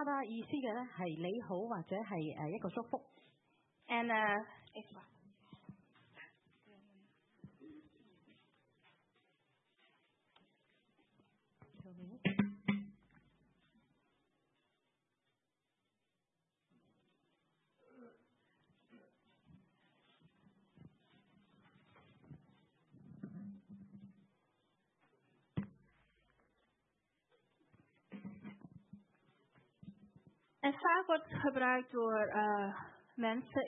巴意思嘅咧係你好或者係一個祝福。 And vaak wordt gebruikt door mensen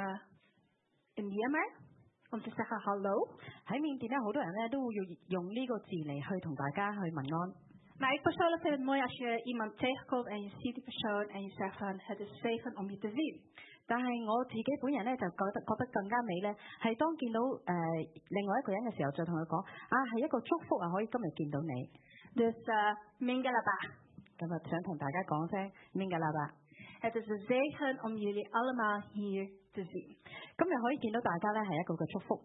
in Myanmar om te zeggen hallo. 喺緬甸咧，好多人咧都會用呢個字嚟去同大家去問安。 Maar ik persoonlijk vind het mooi als je iemand tegenkomt en je ziet die persoon en je zegt van het is zegen om je te zien. 但係我自己本人咧就覺得更加美咧，係當見到另外一個人嘅時候，就同佢講係一個祝福可以今日見到你。 Dus Mingalaba. 咁想同大家講聲 Mingalaba。 Het is een zegen om jullie allemaal hier te zien. 今日可以見到大家咧係一個嘅祝福。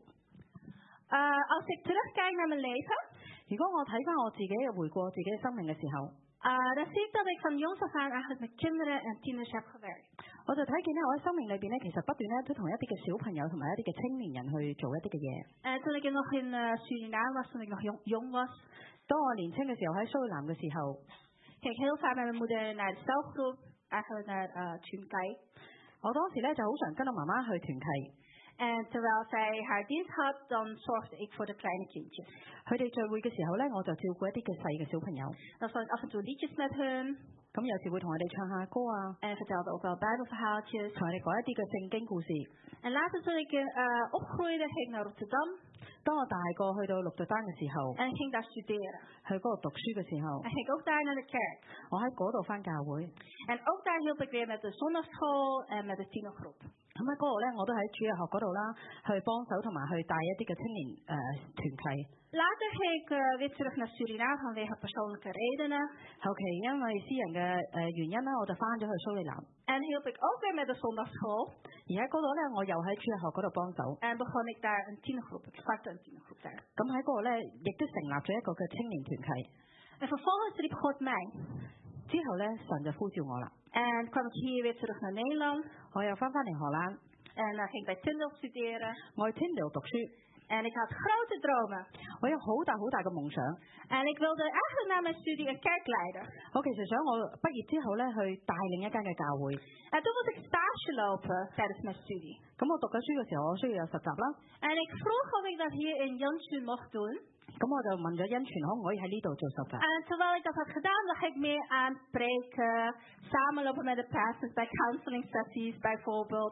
Als ik terugkijk naar mijn leven, 如果我睇翻我自己回顧自己嘅生命嘅時候， dan zie ik dat ik van jongs af aan eigenlijk met kinderen en tieners heb gewerkt. 我就睇見咧，我喺生命裏邊咧，其實不斷咧都同一啲嘅小朋友同埋一啲嘅青年人去做一啲嘅嘢。 Toen ik nog in Suriname was, toen ik nog jong was, 當我年輕嘅時候喺蘇里南嘅時候， ging ik heel vaak met mijn moeder naar de celgroep, eigenlijk naar Tunkai. 我當時咧就好常跟我媽媽去團契。 En terwijl zij haar dienst had, dan zorgde ik voor de kleine kindjes. 佢哋聚會嘅時候咧，我就照顧一啲嘅細嘅小朋友。 Dan zong ik af en toe liedjes met hun. 咁有時會同佢哋唱下歌 En vertelde ook wel bijbelverhaaltjes. 同佢哋講一啲嘅聖經故事。 En later toen ik opgroeide, ging ik naar Rotterdam. 當我大個去到鹿特丹嘅時候， En ging daar studeren. 去嗰度讀書嘅時候， En ging ook daar naar de kerk. 我喺嗰度返教會。 En ook daar hielp ik weer met de zondagschool en met de tienergroep. 咁喺嗰度咧，我都喺主日學嗰度啦，去幫手同埋去帶一啲嘅青年團契。 Later ging ik weer terug naar Suriname vanwege persoonlijke redenen. 後期因為私人嘅原因啦，我就返咗去蘇里南。 En hielp ik ook weer met de zondagschool. 而喺嗰度咧，我又喺主日學嗰度幫手。 En begon ik daar een tienergroep. Ik startte een tienergroep daar. 咁喺嗰度咧，亦都成立咗一個嘅青年團契。 En vervolgens riep God mij. 之後咧，神就呼召我啦。 En kwam ik hier weer terug naar Nederland. 我又返嚟荷蘭。 En ging bij Tyndall studeren. 我去 Tyndall 讀書。 En ik had grote dromen. 我有好大嘅夢想。 En ik wilde eigenlijk na mijn studie een kerk leiden. 我其實想我畢業之後咧，去帶領一間嘅教會。 En toen moest ik stage lopen tijdens mijn studie. 咁我讀緊書嘅時候，我需要有實習啦。 En ik vroeg of ik dat hier in Jonsu mocht doen. 咁我就問咗恩泉可唔可以喺呢度做實習。 En terwijl ik dat had gedaan, dacht ik meer aan preken, samenlopen met de pastors bij counseling sessies bijvoorbeeld,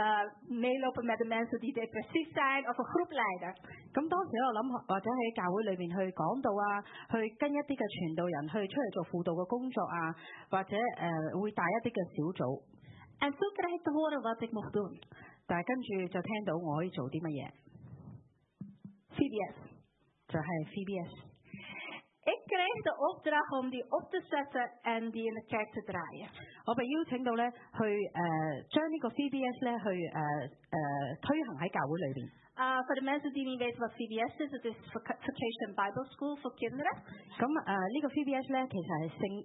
meelopen met de mensen die depressief zijn of een groep leiden. 咁當時我諗或者喺教會裏面去講道去跟一啲嘅傳道人去出嚟做輔導嘅工作或者會帶一啲嘅小組。 En toen kreeg ik te horen wat ik mocht doen. 但係跟住就聽到我可以做啲乜嘢。 VBS. 就係 VBS。 Ik kreeg de opdracht om die op te zetten en die in de kerk te draaien. 我被邀請到咧去將呢個 VBS 咧去推行喺教會裏邊。 Voor de mensen die niet weten wat VBS is, het is Vacation Bible School voor kinderen. 咁呢個 VBS 咧其實係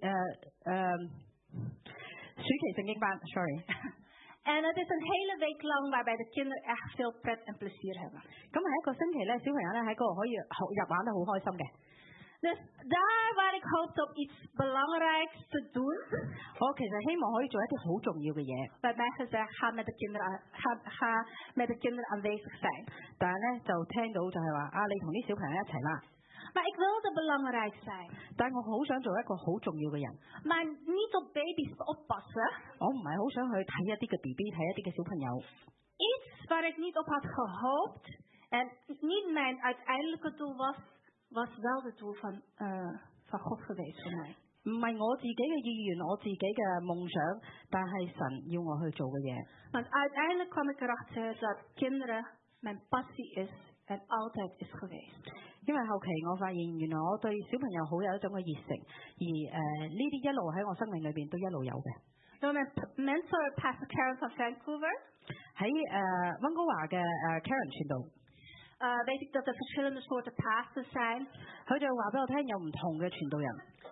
暑期聖經班 ，sorry。 En het is een hele week lang waarbij de kinderen echt veel pret en plezier hebben. 咁係一個星期咧，小朋友咧喺嗰度可以學玩得好開心嘅。 Dus daar waar ik hoopte op iets belangrijks te doen, 我其實希望可以做一啲好重要嘅嘢。 werd mij gezegd, ga met de kinderen aanwezig zijn. 但係咧就聽到就係話你同啲小朋友一齊啦。 Maar ik wilde belangrijk zijn. 但我好想做一個好重要嘅人。 Maar niet op baby's oppassen. 我唔係好想去睇一啲嘅 BB， 睇一啲嘅小朋友。 Iets waar ik niet op had gehoopt en niet mijn uiteindelijke doel was wel het doel van God geweest voor mij. 唔係我自己嘅意願，我自己嘅夢想，但係神要我去做嘅嘢。 Want uiteindelijk kwam ik erachter dat kinderen mijn passie is en altijd is geweest. 因為後期我發現原來我對小朋友好有一種嘅熱誠，而呢啲一路喺我生命裏邊都一路有嘅。 Door mijn mentor Pastor Karen van Vancouver 喺溫哥華嘅Karen 傳道， weet ik dat er verschillende soorten pastors zijn. 佢就話俾我聽有唔同嘅傳道人。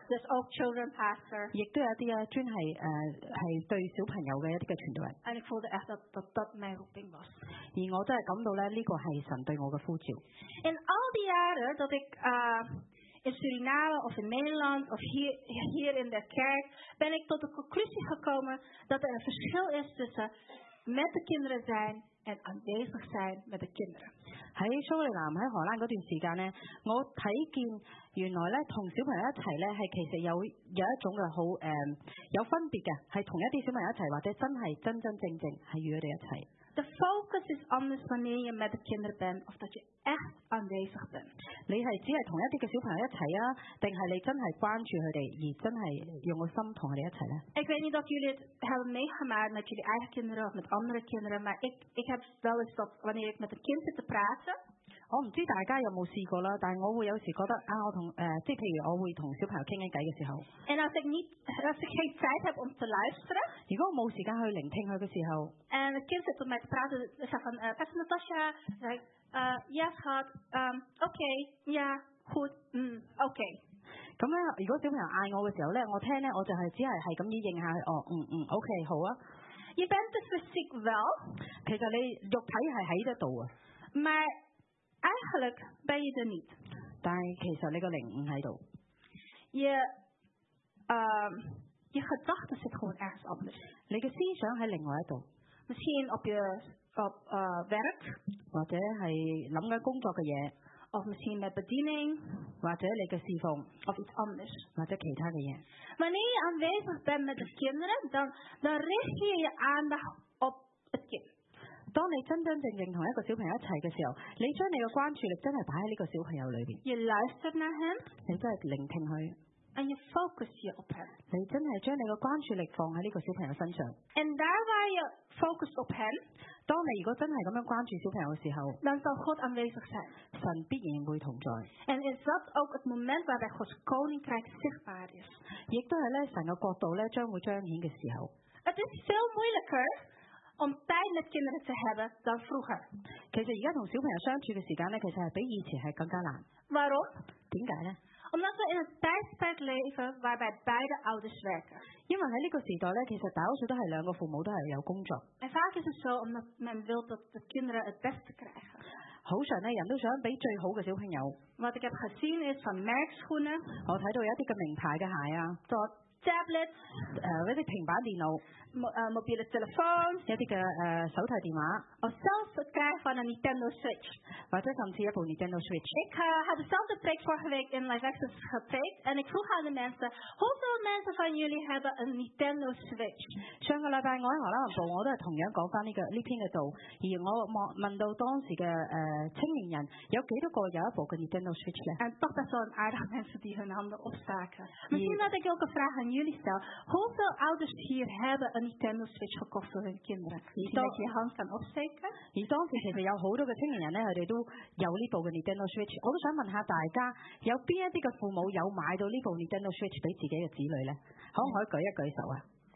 there's ook children pastor. 亦都有一啲咧專係對小朋友嘅一啲嘅傳道人。 En ik voelde echt dat mijn roeping was. 而我真係感到咧呢個係神對我嘅呼召。 In al die jaren dat ik in Suriname of in Nederland of hier in de kerk ben ik tot de conclusie gekomen dat er een verschil is tussen met de kinderen zijn en aanwezig zijn met de kinderen. 喺蘇利南喺荷蘭嗰段時間咧，我睇見原來咧同小朋友一齊咧係其實有一種嘅好有分別嘅，係同一啲小朋友一齊，或者真係真正係與佢哋一齊。 De focus is anders wanneer je met de kinderen bent of dat je echt aanwezig bent. 你係只係同一啲嘅小朋友一齊啊，定係你真係關注佢哋，而真係用個心同佢哋一齊咧？ Ik weet niet of jullie het hebben meegemaakt met jullie eigen kinderen of met andere kinderen, maar ik heb wel eens dat wanneer ik met een kind zit te praten. 我唔知大家有冇試過啦，但係我會有時覺得我同即係譬如我會同小朋友傾偈嘅時候， En als ik geen tijd heb om te luisteren, 如果我冇時間去聆聽佢嘅時候， en het kind zit met mij te praten, zegt van, Pastor Natasha, zeg ik, ja schat, oké, ja, goed, oké. 咁咧，如果小朋友嗌我嘅時候咧，我聽咧我就係只係咁樣應下佢，OK 好啊。 Je bent de fysiek wel, 其實你肉體係喺得度啊， maar eigenlijk ben je er niet. 但係其實你個靈唔喺度， Je gedachten zitten gewoon ergens anders. 你嘅思想喺另外一度， Misschien op werk, 或者係諗緊工作嘅嘢， of misschien met bediening, 或者你嘅侍奉， of iets anders. 或者其他嘅嘢。 Wanneer je aanwezig bent met de kinderen, dan richt je je aandacht op het kind. 當你真正同一個小朋友一齊嘅時候，你將你嘅關注力真係擺喺呢個小朋友裏邊， Je luistert naar hem 你真係聆聽佢， en je focust je op hem. 你真係將你嘅關注力放喺呢個小朋友身上。 En daar waar je focust op hem, 當你如果真係咁樣關注小朋友嘅時候， dan zal God aanwezig zijn. 神必然會同在。 En is dat ook het moment waarbij Gods koninkrijk zichtbaar is. 亦都係咧神嘅國度咧將會彰顯嘅時候。 Het is veel moeilijker om tijd met kinderen te hebben dan vroeger. 其實而家同小朋友相處嘅時間咧，其實係比以前係更加難。 Waarom? 點解呢？ Omdat we in een tijdperk leven waarbij beide ouders werken. 因為喺呢個時代咧，其實大多數都係兩個父母都係有工作。 En vaak is het zo omdat men wil dat de kinderen het beste krijgen. 好常咧，人都想俾最好嘅小朋友。 Wat ik heb gezien is van merkschoenen, 我睇到有一啲嘅名牌嘅鞋啊， tot tablets, 一啲平板電腦， mobiele telefoons, 一啲嘅手提電話， of zelfs het krijgen van een Nintendo Switch. 或者甚至一部 Nintendo Switch。 Ik had dezelfde preek vorige week in Live Access gepreekt en ik vroeg aan de mensen, hoeveel mensen van jullie hebben een Nintendo Switch? 上個禮拜我喺荷蘭文部，我都係同樣講翻呢篇嘅道，而我問到當時嘅青年人有幾多個有一部嘅 Nintendo Switch 咧？ En toch best wel een aardige mensen die hun handen opstaken. Misschien dat ik ook een vraag aan jullie stel. Hoeveel ouders hier hebben een Nintendo Switch gekocht voor hun kinderen? Misschien dat je je hand kan opsteken. 而當時其實有好多嘅青年人咧，佢哋都有呢部嘅 Nintendo Switch。我都想問下大家，有邊一啲嘅父母有買到呢部 Nintendo Switch 俾自己嘅子女咧？可唔可以舉一舉手啊？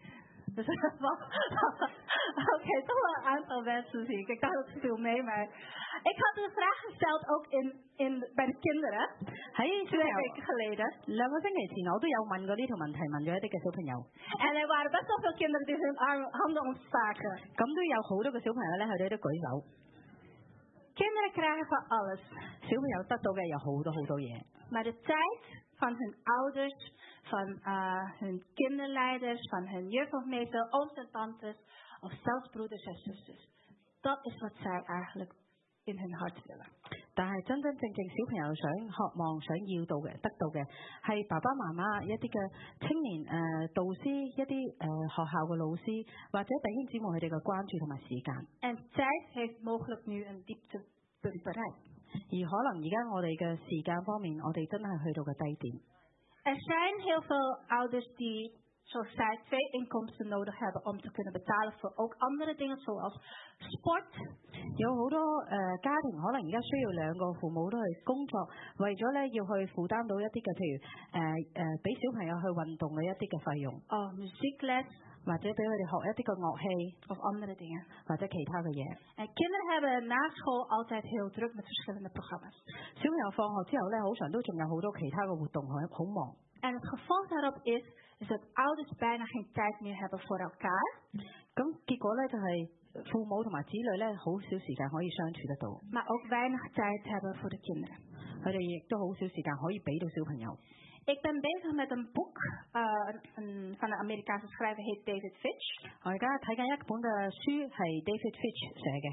Oké, toch wel een aantal mensen zie ik. Ik dacht dat het veel mee, maar ik had een vraag gesteld ook bij de kinderen. 喺 2 weken geleden. 2個星期前我都有問過呢條問題，問咗一啲嘅小朋友。 En er waren best wel veel kinderen die hun handen ontstaken. 咁都有好多嘅小朋友咧，佢哋都舉手。 Kinderen krijgen van alles. 小朋友得到嘅有好多嘢， Maar de tijd van hun ouders, van hun kinderleiders, van hun juf of meester, ooms en tantes, of zelfs broeders en zusters. Dat is wat zij eigenlijk in hun hart willen. 但係真真正小朋友想渴望想要到嘅得到嘅係爸爸媽媽一啲嘅青年導師，一啲學校嘅老師或者弟兄姊妹佢哋嘅關注同埋時間。 En tijd heeft mogelijk nu een dieptepunt bereikt. 而可能而家我哋嘅時間方面，我哋真係去到個低點。 Er zijn heel veel ouders die, zoals zij, 2 inkomsten nodig hebben om te kunnen betalen voor ook andere dingen zoals sport. 有好多家庭可能而家需要2個父母都去工作，為咗咧要去負擔到一啲嘅譬如俾小朋友去運動嘅一啲嘅費用， Of muziekles. 或者俾佢哋學一啲嘅樂器 Of andere dingen. 或者其他嘅嘢。 En kinderen hebben na school altijd heel druk met verschillende programma's. 小朋友放學之後咧，好常都仲有好多其他嘅活動，好忙。 En het gevolg daarop is dat ouders bijna geen tijd meer hebben voor elkaar. 咁結果咧就係父母同埋子女咧好少時間可以相處得到， Maar ook weinig tijd hebben voor de kinderen. 佢哋亦都好少時間可以俾到小朋友。 Ik ben bezig met een boek van een Amerikaanse schrijver, heet David Fitch. 我而家睇緊一本嘅書係 David Fitch 寫嘅。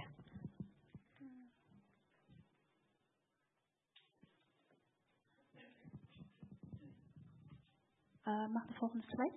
Mag de volgende slide?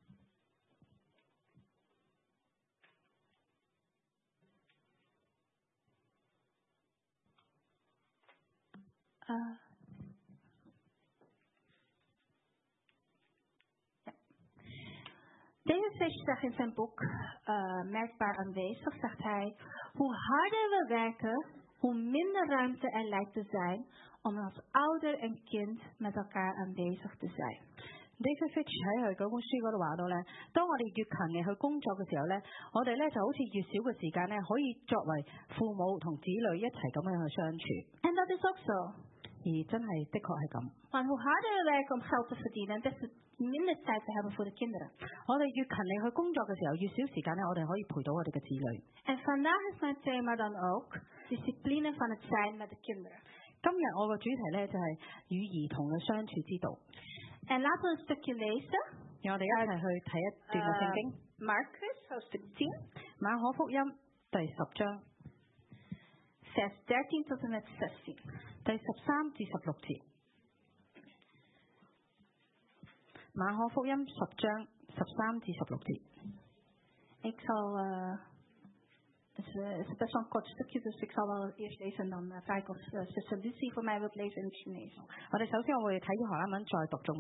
David Fitch zegt in zijn boek, Merkbaar aanwezig, zegt hij, hoe harder we werken, hoe minder ruimte er lijkt te zijn om als ouder en kind met elkaar aanwezig te zijn. David Fitch 喺佢嗰本書嗰度話到咧，當我哋越勤力去工作嘅時候咧，我哋咧就好似越少嘅時間咧，可以作為父母同子女一齊咁樣去相處。 En dat is ook zo. 而真係的確係咁。 Want hoe harder we werken om geld te verdienen, des te minder tijd we hebben voor de kinderen. 我哋越勤力去工作嘅時候，越少時間咧，我哋可以陪到我哋嘅子女。 En vandaag is mijn thema dan ook discipline van het zijn met de kinderen. 今日我個主題咧就係與兒童嘅相處之道。 En laten we een stukje lezen. 讓我哋一齊去睇一段嘅聖經。 Marcus, hoofdstuk 10, 馬可福音第10章 vers 13 tot en met 16. 第13至16節。馬可福音10章13至16節。 Ik zal, het is best wel een kort stukje, dus ik zal wel eerst lezen en dan vraag ik of zuster Lucie voor mij wilt lezen in het Chinees. 我哋首先我會睇啲荷蘭文，再讀中文。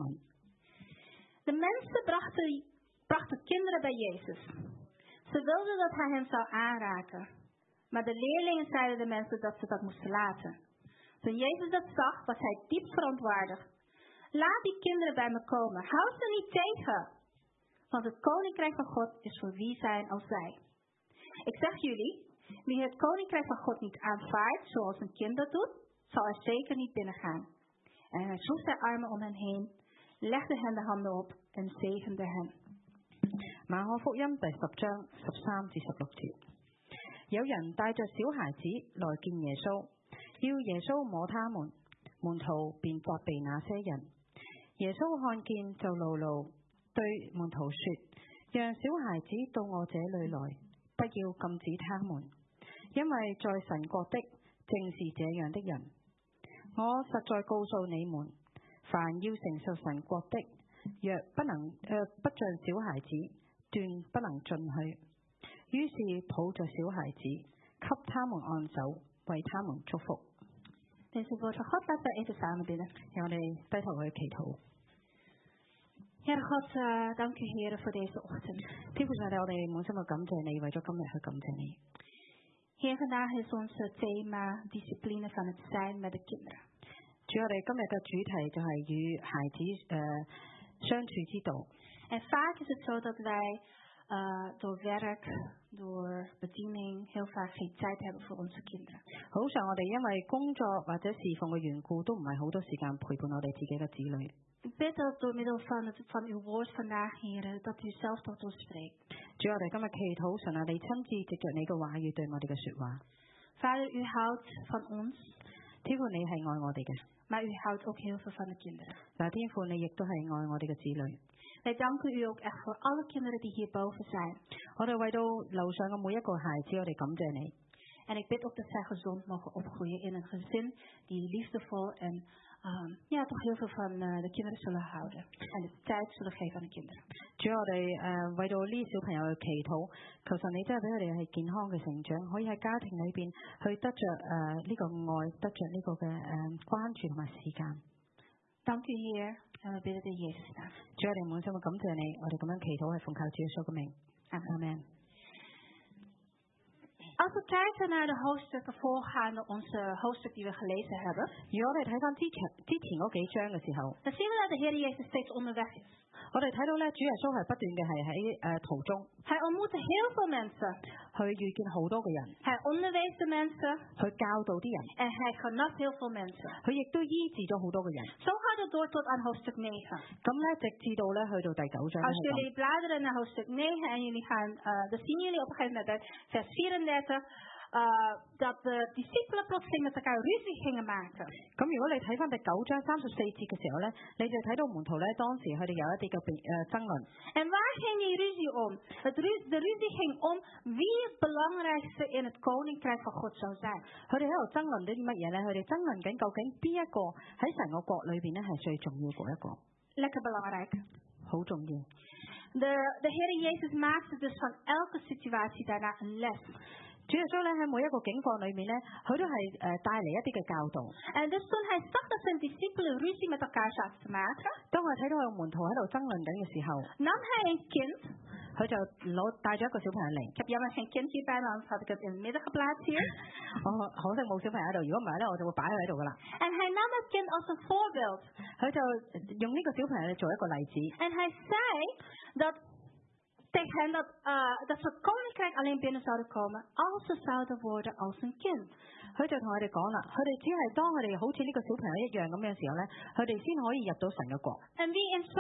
De mensen brachten kinderen bij Jezus. Ze wilden dat hij hen zou aanraken. Maar de leerlingen zeiden de mensen dat ze dat moesten laten. Toen Jezus dat zag, was hij diep verontwaardigd. Laat die kinderen bij me komen. Houd ze niet tegen. Want het koninkrijk van God is voor wie zijn als zij. Ik zeg jullie, wie het koninkrijk van God niet aanvaardt zoals een kind dat doet, zal er zeker niet binnengaan. En hij sloeg zijn armen om hen heen, legde hen de handen op en zegende hen. 馬可福音第10章13至16節。有人帶着小孩子來見耶穌，要耶穌摸他們，門徒便責備那些人。耶穌看見就怒怒對門徒說：讓小孩子到我這裏來，不要禁止他們，因為在神國的正是這樣的人。我實在告訴你們，凡要承受神國的，若不像小孩子，斷不能進去。於是抱着小孩子，給他們按手，為他們祝福。 Deze woord van God, laten we even samen bidden. 讓我哋低頭去祈禱。 Heer God, dank u Heer voor deze ochtend. 天父上帝，我哋滿心嘅感謝你，為咗今日去感謝你。 Heer, vandaag is ons thema discipline van het zijn met de kinderen. 主，我哋今日嘅主題就係與孩子相處之道。 En vaak is het zo dat wij door werk, door bediening heel vaak geen tijd hebben voor onze kinderen. 好常我哋因為工作或者侍奉嘅緣故，都唔係好多時間陪伴我哋自己嘅子女。 Ik bid dat door middel van uw woord vandaag, Heer, dat u zelf tot ons spreekt. 主，我哋今日祈禱，神啊，你親自藉着你嘅話語對我哋嘅說話。 Vader, u houdt van ons, 天父，你係愛我哋嘅， maar u houdt ook heel veel van de kinderen. 但係天父，你亦都係愛我哋嘅子女。 Wij danken u ook echt voor alle kinderen die hierboven zijn. 我哋為到樓上嘅每一個孩子，我哋感謝你。 En ik bid ook dat zij gezond mogen opgroeien in een gezin die liefdevol en toch heel veel van de kinderen zullen houden. En de tijd zullen geven aan de kinderen. 主，我哋為到呢啲小朋友去祈禱，求神你真係俾佢哋係健康嘅成長，可以喺家庭裏邊去得着呢個愛，得着呢個嘅關注同埋時間。 Dank u Heer en we bidden in Jezus' naam. 主，我哋滿心嘅感謝你，我哋咁樣祈禱係奉靠主耶穌嘅名。阿門。 Als we kijken naar de hoofdstukken voorgaande onze hoofdstuk die we gelezen hebben, 如果我哋睇翻之前嗰幾章嘅時候， dan zien we dat de Heer Jezus steeds onderweg is. 我哋睇到咧，主耶穌係不斷嘅係喺途中， Hij ontmoette heel veel mensen. 去遇見好多嘅人， Hij onderwees de mensen 去教導啲人， en hij genas heel veel mensen. 佢亦都醫治咗好多嘅人。 Zo gaat het door tot aan hoofdstuk 9. 咁咧，直至到咧去到第9章。 Als jullie bladeren naar hoofdstuk 9 en jullie gaan, dan zien jullie op een gegeven moment bij vers 34 dat de discipelen plotseling met elkaar ruzie gingen maken. 咁如果你睇翻第9章34節嘅時候咧，你就睇到門徒咧當時佢哋有一啲嘅爭論。 En waar ging die ruzie om? De ruzie ging om wie het belangrijkste in het koninkrijk van God zou zijn. 佢哋喺度爭論啲乜嘢咧？佢哋爭論緊究竟邊一個喺神個國裏邊咧係最重要嗰一個？ Lekker belangrijk. 好重要。 De Heer Jezus maakte dus van elke situatie daarna een les. 主耶穌咧喺每一個境況裏面咧，佢都係帶嚟一啲嘅教導。 En dus toen hij zag dat zijn discipelen ruzie met elkaar zaten te maken, 當我睇到佢門徒喺度爭論緊嘅時候， nam hij een kind. 佢就帶咗一個小朋友嚟。 Ik heb jammer geen kind hierbij, maar anders had ik het in het midden geplaatst hier. 我可惜冇小朋友喺度，如果唔係咧，我就會擺佢喺度噶啦。 En hij nam het kind als een voorbeeld. 佢就用呢個小朋友做一個例子。 En hij zei dat tegen hen dat ze het koninkrijk alleen binnen zouden komen als ze zouden worden als een kind. 佢就同佢哋講啦，佢哋只係當佢哋好似呢個小朋友一樣咁嘅時候咧，佢哋先可以入到神嘅國。 En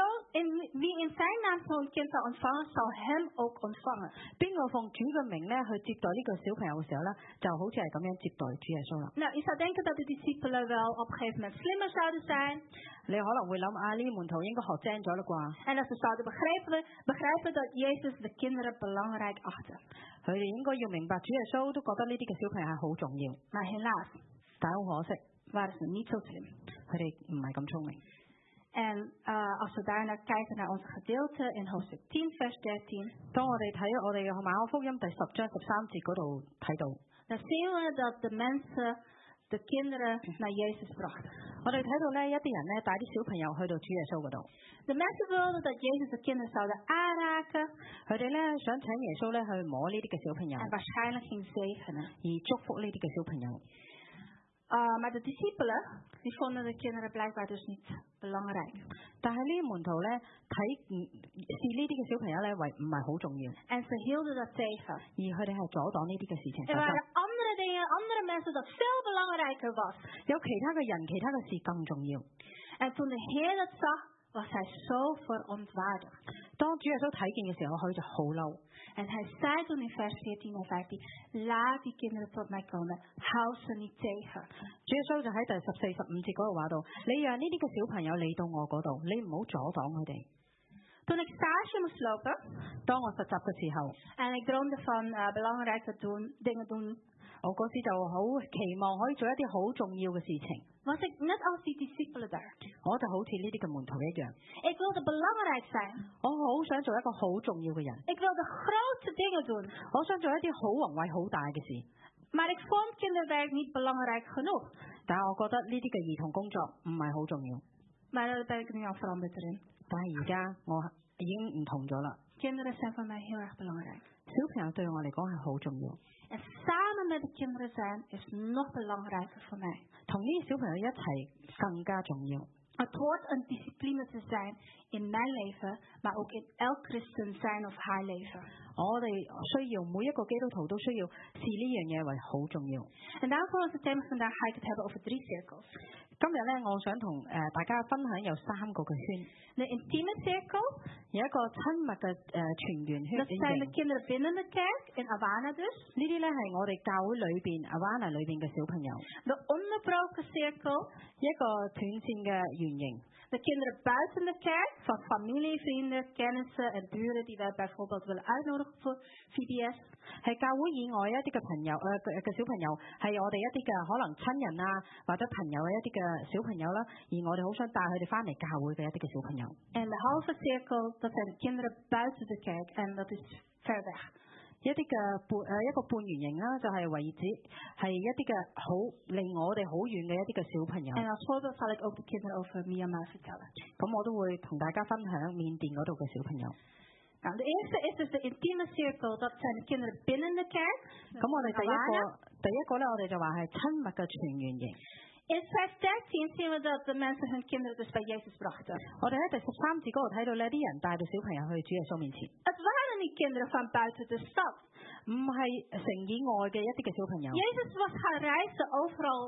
wie in zijn naam zo'n kind zou ontvangen, zal hem ook ontvangen. 邊個奉主嘅名咧去接待呢個小朋友嘅時候咧，就好似係咁樣接待主耶穌啦。 Nou, je zou denken dat de discipelen wel op een gegeven moment slimmer zouden zijn. 你可能會諗啊，呢啲門徒應該學精咗啦啩？ En dat ze zouden begrijpen dat Jezus de kinderen belangrijk achtte. 佢哋應該要明白主耶穌都覺得呢啲嘅小朋友係好重要。 Maar helaas 但好可惜， waren ze niet zo slim. 佢哋唔係咁聰明。 En als we daarna kijken naar ons gedeelte in hoofdstuk 10, vers 13. 當我哋睇我哋馬可福音第10章13節嗰度睇到， Dan zien we dat de mensen de kinderen naar Jezus brachten. 我哋睇到咧一啲人咧帶啲小朋友去到主耶穌嗰度。 De mensen wilden dat Jezus de kinderen zouden aanraken. 佢哋咧想請耶穌咧去摸呢啲嘅小朋友， En waarschijnlijk ging zegenen. 而祝福呢啲嘅小朋友。 Maar de discipelen, die vonden de kinderen blijkbaar dus niet belangrijk. 但係呢啲門徒咧視呢啲嘅小朋友咧為唔係好重要， En ze hielden dat tegen. 而佢哋係阻擋呢啲嘅事情 Er 發生。 waren andere dingen, andere mensen dat veel belangrijker was. 有其他嘅人、其他嘅事更重要。 En toen de Heer dat zag, was hij zo verontwaardigd. 當主耶穌睇見嘅時候，佢就好嬲。 En hij zei toen in vers 14 en 15, laat die kinderen tot mij komen, hou ze niet tegen. 主耶穌就喺第14、15節嗰度話到：你讓呢啲嘅小朋友嚟到我嗰度，你唔好阻擋佢哋。 Toen ik stage moest lopen, 當我實習嘅時候， en ik droomde van belangrijke dingen doen, 我嗰時就好期望可以做一啲好重要嘅事情。 was ik net als die discipelen daar. 我就好似呢啲嘅門徒一樣， Ik wilde belangrijk zijn. 我好想做一個好重要嘅人， Ik wilde grote dingen doen. 我想做一啲好宏偉、好大嘅事。 Maar ik vond kinderwerk niet belangrijk genoeg. 但係我覺得呢啲嘅兒童工作唔係好重要。 Maar daar ben ik nu al veranderd erin. 但係而家我已經唔同咗啦。 Kinderen zijn voor mij heel erg belangrijk. 小朋友對我嚟講係好重要， En samen met de kinderen zijn is nog belangrijker voor mij. 同呢啲小朋友一齊更加重要。 Het hoort een discipline te zijn in mijn leven, maar ook in elk christen zijn of haar leven. 我哋需要每一個基督徒都需要視呢樣嘢為好重要。 En daarom voor onze thema vandaag ga ik het hebben over 3 cirkels. 今日咧，我想同大家分享有3個嘅圈， De intieme cirkel, 有一個親密嘅全圓圈 dat zijn de kinderen binnen de kerk, in Awana dus. 呢啲咧係我哋教會裏邊 Awana 裏邊嘅小朋友。 De onderbroken cirkel, 一個斷線嘅圓形。 de kinderen buiten de kerk, van familie, vrienden, kennissen en buren die wij bijvoorbeeld willen uitnodigen voor VBS. 係教會以外一啲嘅朋友嘅小朋友，係我哋一啲嘅可能親人啊或者朋友嘅一啲嘅小朋友啦，而我哋好想帶佢哋翻嚟教會嘅一啲嘅小朋友。 En de halve cirkel, dat zijn de kinderen buiten de kerk en dat is ver weg. 一啲嘅一個半圓形啦，就係為止係一啲嘅好離我哋好遠嘅一啲嘅小朋友。 En als voorbeeld zal ik ook de kinderen over Myanmar vertellen. 咁我都會同大家分享緬甸嗰度嘅小朋友。 Nou, de eerste is dus de intieme cirkel, dat zijn de kinderen binnen de kerk. 咁我哋第一個咧，我哋就話係親密嘅全圓形。 In vers 13 zien we dat de mensen hun kinderen dus bij Jezus brachten. 我哋喺第13節嗰度睇到呢啲人帶到小朋友去主耶穌面前， Het waren niet kinderen van buiten de stad. 唔係城以外嘅一啲嘅小朋友。 Jezus was gaan reizen overal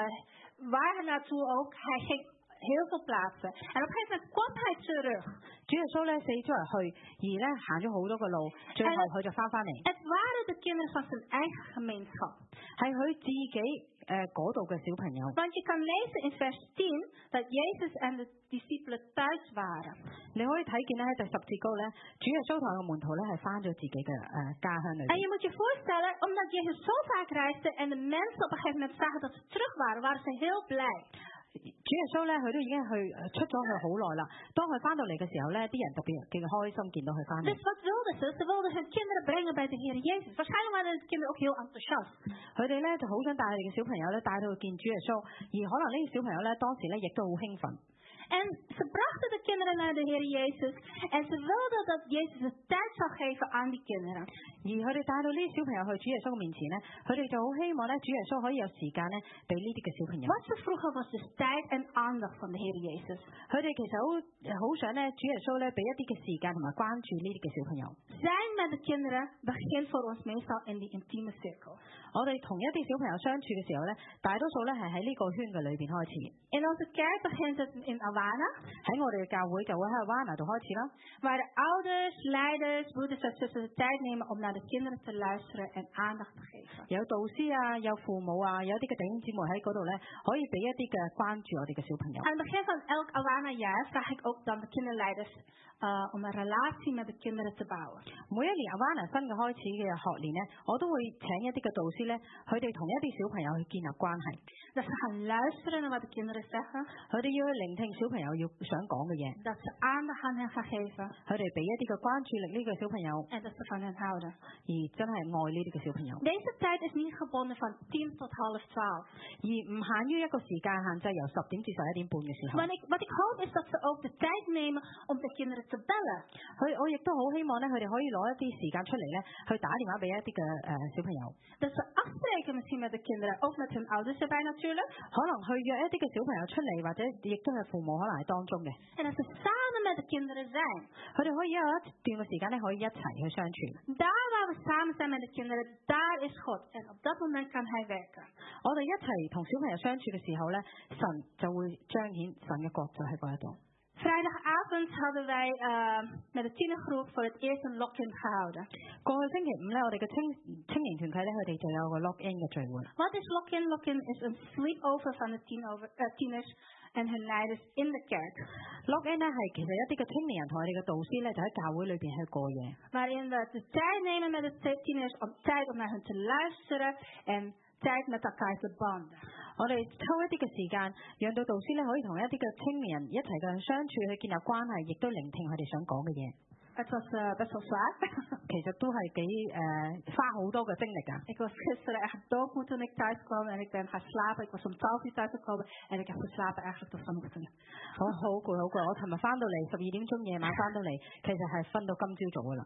waar hij naartoe ook. Hij ging heel veel plaatsen. En op een gegeven moment kwam hij terug. 主耶穌咧四周圍去，而咧行咗好多個路，最後佢就翻嚟。 Het waren de kinderen van zijn eigen gemeenschap. 係佢自己嗰度嘅小朋友。 Want je kan lezen in vers 10 dat Jezus en de discipelen thuis waren. 你可以睇見咧喺第10節嗰度咧，主耶穌同佢嘅門徒咧係翻咗自己嘅家鄉裏邊。 En je moet je voorstellen, omdat Jezus zo vaak reisde en de mensen op een gegeven moment zagen dat ze terug waren, waren ze heel blij. 主耶穌咧，佢都已經出咗去好耐啦。當佢翻到嚟嘅時候咧，啲人特別幾開心見到佢翻嚟。 Dus wat wilden ze? Ze wilden hun kinderen brengen bij de Heer Jezus. Waarschijnlijk waren de kinderen ook heel enthousiast. 佢哋咧就好想帶佢哋嘅小朋友咧帶到去見主耶穌，而可能呢啲小朋友咧當時咧亦都好興奮。 En ze brachten de kinderen naar de Heer Jezus. En ze wilden dat Jezus de tijd zou geven aan die kinderen. 而佢哋帶到呢啲小朋友去主耶穌嘅面前咧，佢哋就好希望咧主耶穌可以有時間咧俾呢啲嘅小朋友。 Wat ze vroegen was dus tijd en aandacht van de Heer Jezus. 佢哋其實好想咧主耶穌咧俾一啲嘅時間同埋關注呢啲嘅小朋友。 Zijn met de kinderen begint voor ons meestal in die intieme cirkel. 我哋同一啲小朋友相處嘅時候咧，大多數咧係喺呢個圈嘅裏邊開始。 In onze kerk begint het in Awana. 喺我哋嘅教會就會喺 Awana 度開始啦。 Waar de ouders, leiders, broeders en zussen de tijd nemen om naar de kinderen te luisteren en aandacht te geven. 有導師啊，有父母啊，有啲嘅弟兄姊妹喺嗰度咧，可以俾一啲嘅關注我哋嘅小朋友。 Aan het begin van elk Awana-jaar vraag ik ook dan de kinderleiders om een relatie met de kinderen te bouwen. 每一年 Awana 新嘅開始嘅學年咧，我都會請一啲嘅導師咧，佢哋同一啲小朋友去建立關係。 Dat ze gaan luisteren naar wat de kinderen zeggen. 佢哋要去聆聽小朋友要想講嘅嘢。 Dat ze aandacht aan hen gaan geven. 佢哋俾一啲嘅關注力呢個小朋友， En dat ze van hen houden. 而真係愛呢啲嘅小朋友。 Deze tijd is niet gebonden van 10 tot half 12. 而唔限於一個時間限制，由10點至11點半嘅時候。 Wat ik hoop is dat ze ook de tijd nemen om de kinderen te bellen. 我亦都好希望咧，佢哋可以攞一啲時間出嚟咧，去打電話俾一啲嘅小朋友。 Dat ze afspreken misschien met de kinderen, ook met hun ouders erbij natuurlijk. 可能去約一啲嘅小朋友出嚟，或者亦都係父母可能喺當中嘅。 En dat ze samen met de kinderen zijn. 佢哋可以有一段嘅時間咧，可以一齊去相處。 Daar waar we samen zijn met de kinderen, daar is God. En op dat moment kan Hij werken. 我哋一齊同小朋友相處嘅時候咧，神就會彰顯神嘅國就喺嗰一度。 Vrijdagavond hadden wij met de tienergroep voor het eerst een lock-in gehouden. 過去星期五咧，我哋嘅青年團契咧，佢哋就有個 lock-in 嘅聚會。 Wat is lock-in? Lock-in is een sleepover van de tieners en hun leiders in de kerk. lock-in 咧係其實一啲嘅青年人同我哋嘅導師咧，就喺教會裏邊去過夜。 Waarin we de tijd nemen met de tieners om tijd om naar hen te luisteren en tijd met elkaar te banden. 我哋抽一啲嘅時間，讓到導師咧可以同一啲嘅青年人一齊嘅相處，去建立關係，亦都聆聽佢哋想講嘅嘢。 Het was best wel zwaar. 其實都係幾花好多嘅精力㗎。 Ik was gisteren echt doodmoe toen ik thuis kwam en ik ben gaan slapen. Ik was om 12 uur thuis gekomen en ik heb geslapen eigenlijk tot vanochtend. 好攰好攰，我尋日翻到嚟12點鐘夜晚翻到嚟，其實係瞓到今朝早㗎啦。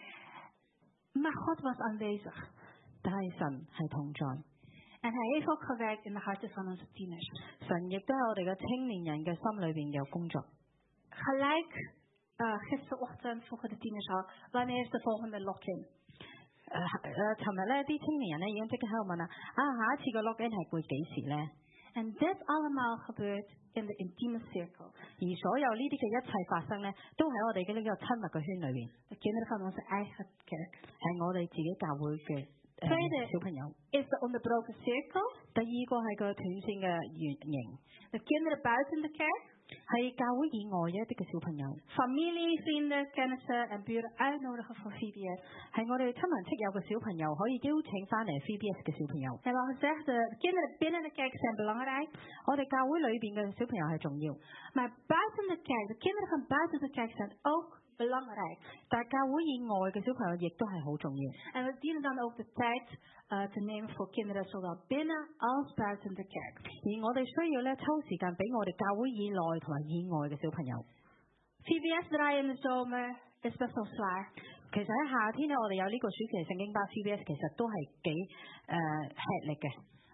Maar God was aanwezig. 但係神係同在。 En Hij heeft ook gewerkt in de harten van onze tieners. 神亦都喺我哋嘅青年人嘅心裏邊有工作。 Gelijk gisterochtend vroegen de tieners al, wanneer is de volgende lock-in? 尋日咧啲青年人咧已經即刻喺度問啦，下一次個 lock-in 係會幾時咧？ En dit allemaal gebeurt in de intieme cirkel. 而所有呢啲嘅一切發生咧，都喺我哋嘅呢個親密嘅圈裏邊。 De kinderen van onze eigen kerk. 係我哋自己教會嘅小朋友。 Is de onderbroken cirkel. 第二個係個斷線嘅原型。 De kinderen buiten de kerk. 係教會以外嘅一啲嘅小朋友。 Familie, vrienden, kennissen en buren uitnodigen voor VBS. 係我哋親朋戚友嘅小朋友可以邀請翻嚟 VBS 嘅小朋友。 We hebben al gezegd, de kinderen binnen de kerk zijn belangrijk. 我哋教會裏邊嘅小朋友係重要。 Maar buiten de kerk, de kinderen van buiten de kerk zijn ook belangrijk. 但係教會以外嘅小朋友亦都係好重要。 En we dienen dan ook de tijd te nemen voor kinderen zowel binnen als buiten de kerk. 而我哋需要咧抽時間俾我哋教會以內同埋以外嘅小朋友。 VBS draaien in de zomer is best wel zwaar. 其實喺夏天咧，我哋有呢個暑期聖經班 VBS， 其實都係幾吃力嘅。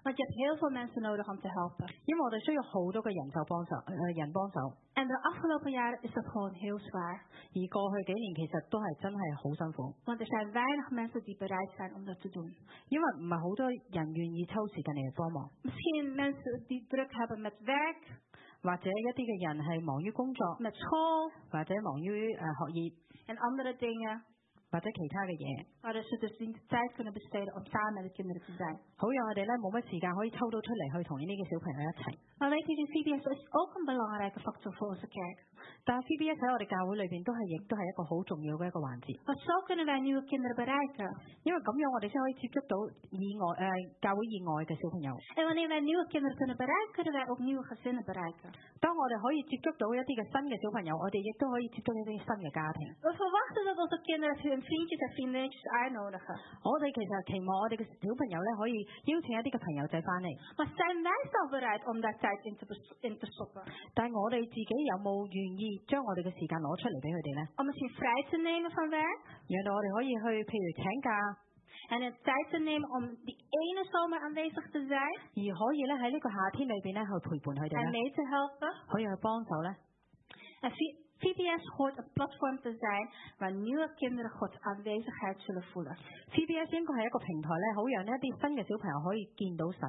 Want je hebt heel veel mensen nodig om te helpen. 因為我哋需要好多嘅人幫手。 En de afgelopen jaren is dat gewoon heel zwaar. 而過去幾年其實都係真係好辛苦， Want er zijn weinig mensen die bereid zijn om dat te doen. 因為唔係好多人願意抽時間嚟幫忙， Misschien mensen die druk hebben met werk, 或者一啲嘅人係忙於工作， met school 或者忙於學業， en andere dingen. 或者其他嘅嘢， Waardoor ze dus niet de tijd kunnen besteden om samen met de kinderen te zijn. 好讓我哋咧冇乜時間可以抽到出嚟去同呢啲嘅小朋友一齊。 Maar weet je, VBS is ook een belangrijke factor voor onze kerk. 但係 VBS 喺我哋教會裏邊亦都係一個好重要嘅一個環節， Want zo kunnen wij nieuwe kinderen bereiken. 因為咁樣我哋先可以接觸到教會以外嘅小朋友。 En wanneer wij nieuwe kinderen kunnen bereiken, kunnen wij ook nieuwe gezinnen bereiken. 當我哋可以接觸到一啲嘅新嘅小朋友，我哋亦都可以接觸一啲新嘅家庭。 We verwachten dat onze kinderen hun vriendjes en vriendinnetjes uitnodigen. 我哋其實期望我哋嘅小朋友咧可以邀請一啲嘅朋友仔翻嚟， Maar zijn wij zelf bereid om daar tijd in te stoppen? 但係我哋自己有冇願意將我哋嘅時間攞出嚟俾佢哋咧？ Om misschien vrij te nemen van werk 讓到我哋可以去，譬如請假， en de tijd te nemen om die ene zomer aanwezig te zijn 而可以咧喺呢個夏天裏邊咧去陪伴佢哋 en 咧， mee te helpen. 可以去幫手咧。 En VBS hoort een platform te zijn waar nieuwe kinderen Gods aanwezigheid zullen voelen. VBS 應該係一個平台咧，好讓一啲新嘅小朋友可以見到神。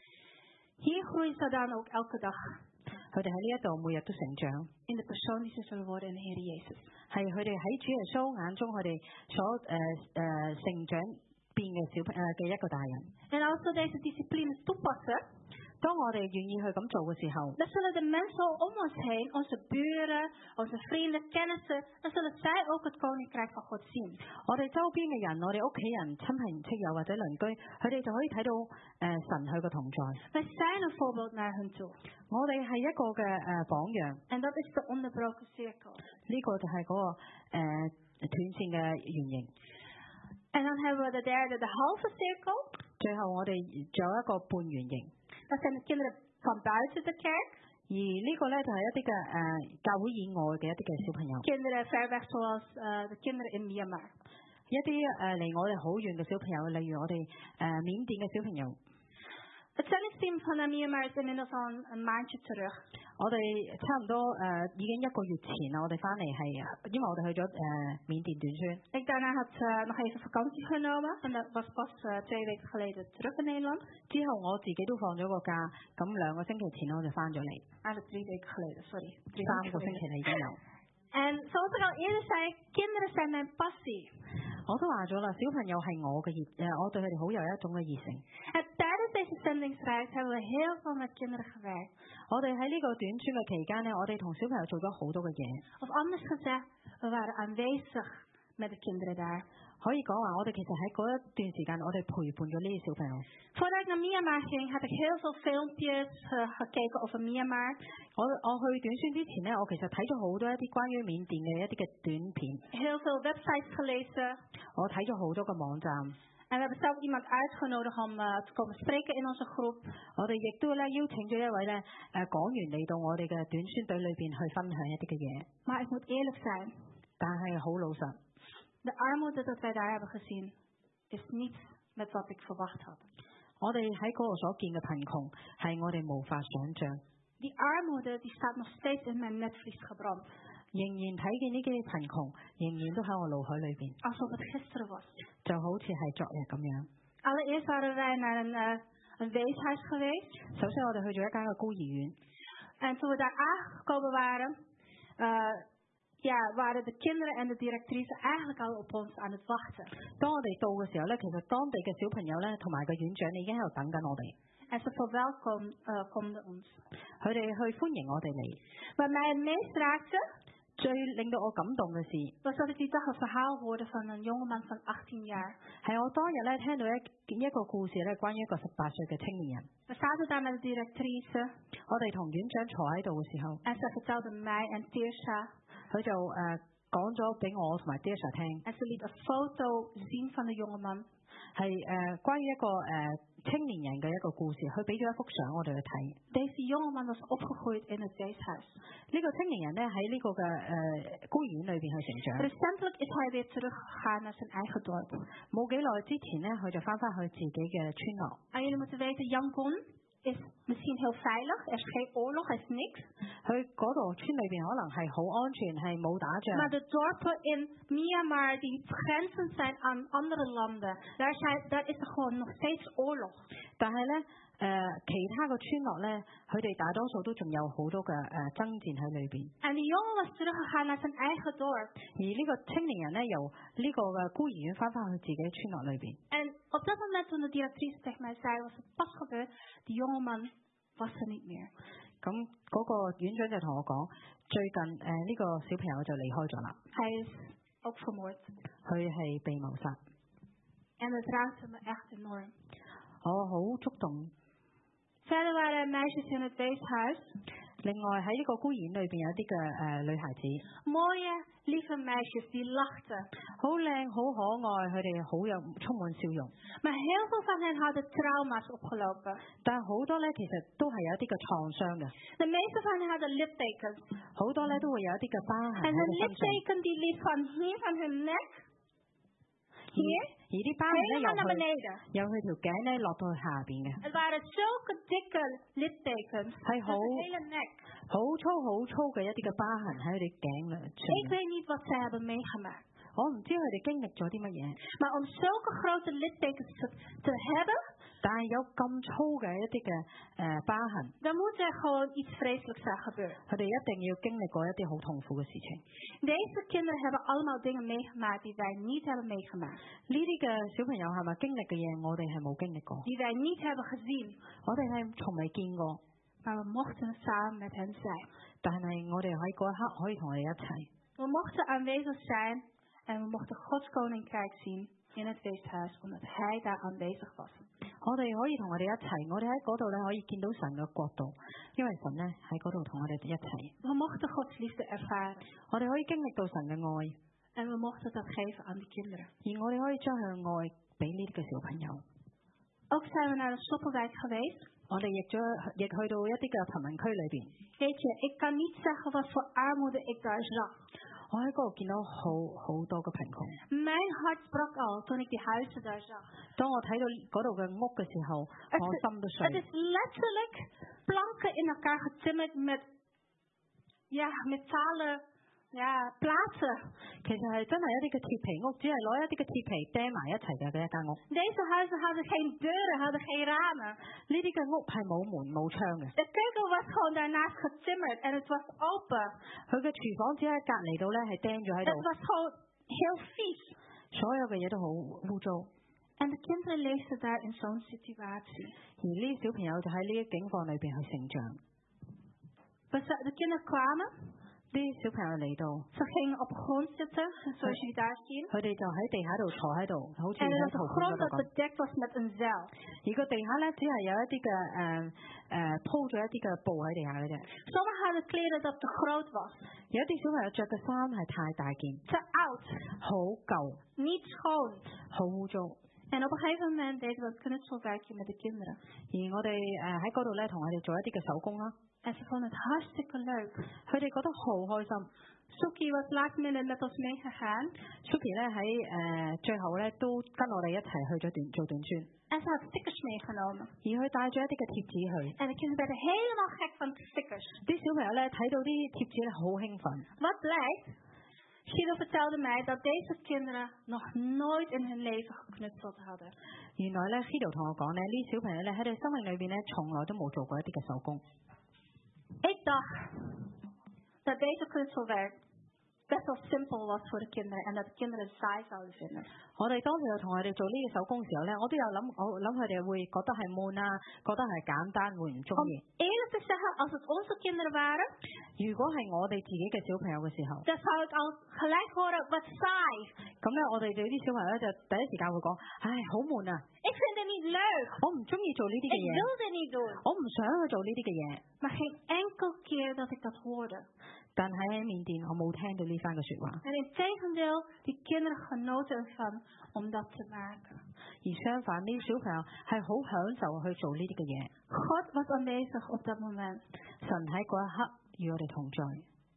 Hier groeien ze dan ook elke dag 佢哋喺呢一度每日都成長， in de persoon die ze zullen worden in de Heer Jezus. 係佢哋喺主耶穌眼中佢哋所成長變嘅嘅一個大人。 En als we deze disciplines toepassen, 當我哋願意去咁做嘅時候， dan zullen de mensen om ons heen, onze buren, onze vrienden, kennissen, dan zullen zij ook het koninkrijk van God zien. 我哋周邊嘅人，我哋屋企人、親朋戚友或者鄰居，佢哋就可以睇到神佢嘅同在。 Wij zijn een voorbeeld naar hun toe. 我哋係一個嘅榜樣， En dat is de onderbroken cirkel. 呢個就係嗰個斷線嘅原型。 En dan hebben we de derde, de halve cirkel. 最後我哋仲有一個半圓形。 Dat zijn de kinderen van buiten de kerk. 而呢個咧就係一啲嘅教會以外嘅一啲嘅小朋友， Kinderen ver weg zoals de kinderen in Myanmar. 一啲離我哋好遠嘅小朋友，例如我哋緬甸嘅小朋友。 Het zenningsteam van Myanmar is inmiddels al een maandje terug. 我哋差唔多已經1個月前啦，我哋翻嚟係因為我哋去咗緬甸短宣。 Ik daarna had nog even vakantie genomen. En dat was pas 2 weken geleden terug in Nederland. 之後我自己都放咗個假，咁2個星期前我就翻咗嚟。 3 weken geleden, sorry. 3個星期啦已經有。 En zoals ik al eerder zei, kinderen zijn mijn passie. 我都話咗啦，小朋友係我嘅我對佢哋好有一種嘅熱誠。 En tijdens deze zendingsreis hebben we heel veel met kinderen gewerkt. 我哋喺呢個短宣嘅期間呢，我哋同小朋友做咗好多嘅嘢。 Of anders gezegd, we waren aanwezig met de kinderen daar. 可以講話，我哋其實喺嗰一段時間，我哋陪伴咗呢啲小朋友。 Voordat ik naar Myanmar ging, had ik heel veel filmpjes gekeken over Myanmar. 我去短宣之前呢，我其實睇咗好多一啲關於緬甸嘅一啲嘅短片。 Heel veel websites gelezen. 我睇咗好多個網站。 En we hebben zelf iemand uitgenodigd om te komen spreken in onze groep. 我哋亦都咧邀請咗一位咧講員嚟到我哋嘅短宣隊裏邊去分享一啲嘅嘢。 Maar ik moet eerlijk zijn. 但係好老實， De armoede dat wij daar hebben gezien is niet met wat ik verwacht had. 我哋喺嗰度所見嘅貧窮係我哋無法想像。 Die armoede die staat nog steeds in mijn netvlies gebrand. 仍然睇見呢啲貧窮，仍然都喺我腦海裏邊， Alsof het gisteren was. 就好似係昨日咁樣。 Allereerst waren wij naar een weeshuis geweest. 首先我哋去咗一間嘅孤兒院， En toen we daar aangekomen waren, waren de kinderen en de directrice eigenlijk al op ons aan het wachten. 當我哋到嘅時候咧，其實當地嘅小朋友咧同埋個院長已經喺度等緊我哋。 En ze verwelkomden ons. 佢哋去歡迎我哋嚟。 Wat mij het meest raakte, 最令到我感動嘅事， was dat ik die dag een verhaal hoorde van een jongeman van 18 jaar. 係我當日咧聽到一個故事咧，關於一個18歲嘅青年人。 We zaten daar met de directrice. 我哋同院長坐喺度嘅時候， En ze vertelde mij en Tirsha. 佢就講咗俾我同埋 Tirsha 聽。 En ze liet een foto zien van de jongeman. 係關於一個青年人嘅一個故事，佢俾咗一幅相我哋去睇。 Deze jongeman was opgegroeid in het weeshuis. 呢個青年人咧喺呢個嘅孤兒院裏邊去成長。 Recentelijk is hij weer teruggegaan naar zijn eigen dorp. 冇幾耐之前咧，佢就翻返去自己嘅村落。 En jullie moeten weten, Yangon is misschien heel veilig. Er is geen oorlog, er is niks. 佢嗰度村裏邊可能係好安全，係冇打仗。 Maar de dorpen in Myanmar die grenzend zijn aan andere landen, daar is er gewoon nog steeds oorlog. 但係咧，其他嘅村落咧，佢哋大多數都仲有好多嘅爭戰喺裏邊。 En die jongen was teruggegaan naar zijn eigen dorp. 而呢個青年人咧，由呢個嘅孤兒院翻返去自己村落裏邊。 En op dat moment toen de directrice tegen mij zei, was het pas gebeurd, die jongeman was er niet meer. 咁嗰個院長就同我講，最近呢個小朋友就離開咗啦。 Hij is ook vermoord. 佢係被謀殺。 En het raakte me echt enorm. 我好觸動。 Verder waren er meisjes in het weeshuis. 另外喺呢個孤兒院裏邊有啲嘅女孩子， Mooie, lieve meisjes die lachten. 好靚好可愛，佢哋好有充滿笑容。 Maar heel veel van hen hadden trauma's opgelopen. 但係好多咧，其實都係有一啲嘅創傷嘅。 De meeste van hen hadden littekens. 好多咧都會有一啲嘅疤痕 En 喺 hun 佢身上。 litteken die liep van hier van hun nek. Hier. 而啲疤痕咧 Helemaal naar beneden. 由佢條頸咧落到去下邊嘅， Het waren zulke dikke littekens. 係好 Op de hele nek. 好粗嘅一啲嘅疤痕喺佢哋頸上 Ik 面。 weet niet wat zij hebben meegemaakt. 我唔知佢哋經歷咗啲乜嘢， Maar om zulke grote littekens te hebben, 但係有咁粗嘅一啲嘅疤痕， dan moet er gewoon iets vreselijks zijn gebeurd. 佢哋一定要經歷過一啲好痛苦嘅事情。 Deze kinderen hebben allemaal dingen meegemaakt die wij niet hebben meegemaakt. 呢啲嘅小朋友係咪經歷嘅嘢，我哋係冇經歷過， Die wij niet hebben gezien. 我哋係從未見過， Maar we mochten samen met hen zijn. 但係我哋喺嗰一刻可以同佢哋一齊， We mochten aanwezig zijn en we mochten Gods koninkrijk zien in het weeshuis, omdat Hij daar aanwezig was. 我哋可以同佢哋一齊，我哋喺嗰度咧可以見到神嘅國度，因為神咧喺嗰度同我哋一齊， We mochten Gods liefde ervaren 我哋可以經歷到神嘅愛， en we mochten dat geven aan de kinderen. 而我哋可以將佢嘅愛俾呢啲嘅小朋友。 Ook zijn we naar de Stoppelwijk geweest. 我哋亦去到一啲嘅貧民區裏邊， Weet je, ik kan niet zeggen wat voor armoede ik daar zag. 我喺嗰度見到好多嘅貧窮。 Mijn hart brak al toen ik die huizen daar zag. 當我睇到嗰度嘅屋嘅時候，我心都碎。 Het is letterlijk planken in elkaar getimmerd met metalen platen. 其實係真係一啲嘅鐵皮屋，只係攞一啲嘅鐵皮釘埋一齊嘅一間屋。 Deze huizen hadden geen deuren, hadden geen ramen. 呢啲嘅屋係冇門冇窗嘅。 De keuken was gewoon daarnaast getimmerd en het was open. 佢嘅廚房只喺隔離度咧係釘咗喺度。 Het was gewoon heel vies. 所有嘅嘢都好污糟。 En de kinderen leefden daar in zo'n situatie. 而呢啲小朋友就喺呢啲境況裏邊去成長。 De kinderen kwamen. 啲小朋友嚟到， Ze gingen op grond zitten, zoals jullie daar zien. 佢哋就喺地下度坐喺度，好似 En 喺 de 圖片 grond 嗰度 dat 講。 bedekt was met een zeil. 而個地下咧，只係有一啲嘅鋪咗一啲嘅布喺地下嘅啫。 Sommigen hadden kleren dat te groot was. 有一啲小朋友着嘅衫係太大件， Te oud. 好舊， Niet schoon. 好污糟。 En op een gegeven moment deden we een knutselwerkje met de kinderen. 而我哋喺嗰度咧，同佢哋做一啲嘅手工啦。 En ze vonden het hartstikke leuk. 佢哋覺得好開心。 Suki was last minute met ons meegegaan. Suki 咧喺最後咧都跟我哋一齊去咗做短宣。 En ze had stickers meegenomen. 而佢帶咗一啲嘅貼紙去。 En de kinderen werden helemaal gek van de stickers. 啲小朋友咧睇到啲貼紙咧好興奮。 Wat blijkt? Guido vertelde mij dat deze kinderen nog nooit in hun leven geknutseld hadden. 原來咧 Guido 同我講咧，呢啲小朋友咧喺佢生命裏邊咧，從來都冇做過一啲嘅手工。 Ik dacht dat deze knutselwerk best wel simpel was voor de kinderen en dat de kinderen het saai zouden vinden. 我哋當時同佢哋做呢個手工嘅時候咧，我都有諗佢哋會覺得係悶啊，覺得係簡單，會唔中意。 Eerlijk te zeggen, als het onze kinderen waren, 如果係我哋自己嘅小朋友嘅時候， dan zou ik al gelijk horen, wat saai. 咁咧我哋對啲小朋友咧就第一時間會講，唉，好悶啊！ Ik vind het niet leuk. 我唔中意做呢啲嘅 Ik 嘢， wil dit niet doen. 我唔想去做呢啲嘅嘢。 Maar geen enkel keer dat ik dat hoorde. 但喺緬甸我冇聽到呢番嘅説話。 En integendeel, die kinderen genoten ervan om dat te maken. 而相反，呢啲小朋友係好享受去做呢啲嘅嘢。 God was aanwezig op dat moment. 神喺嗰一刻與我哋同在。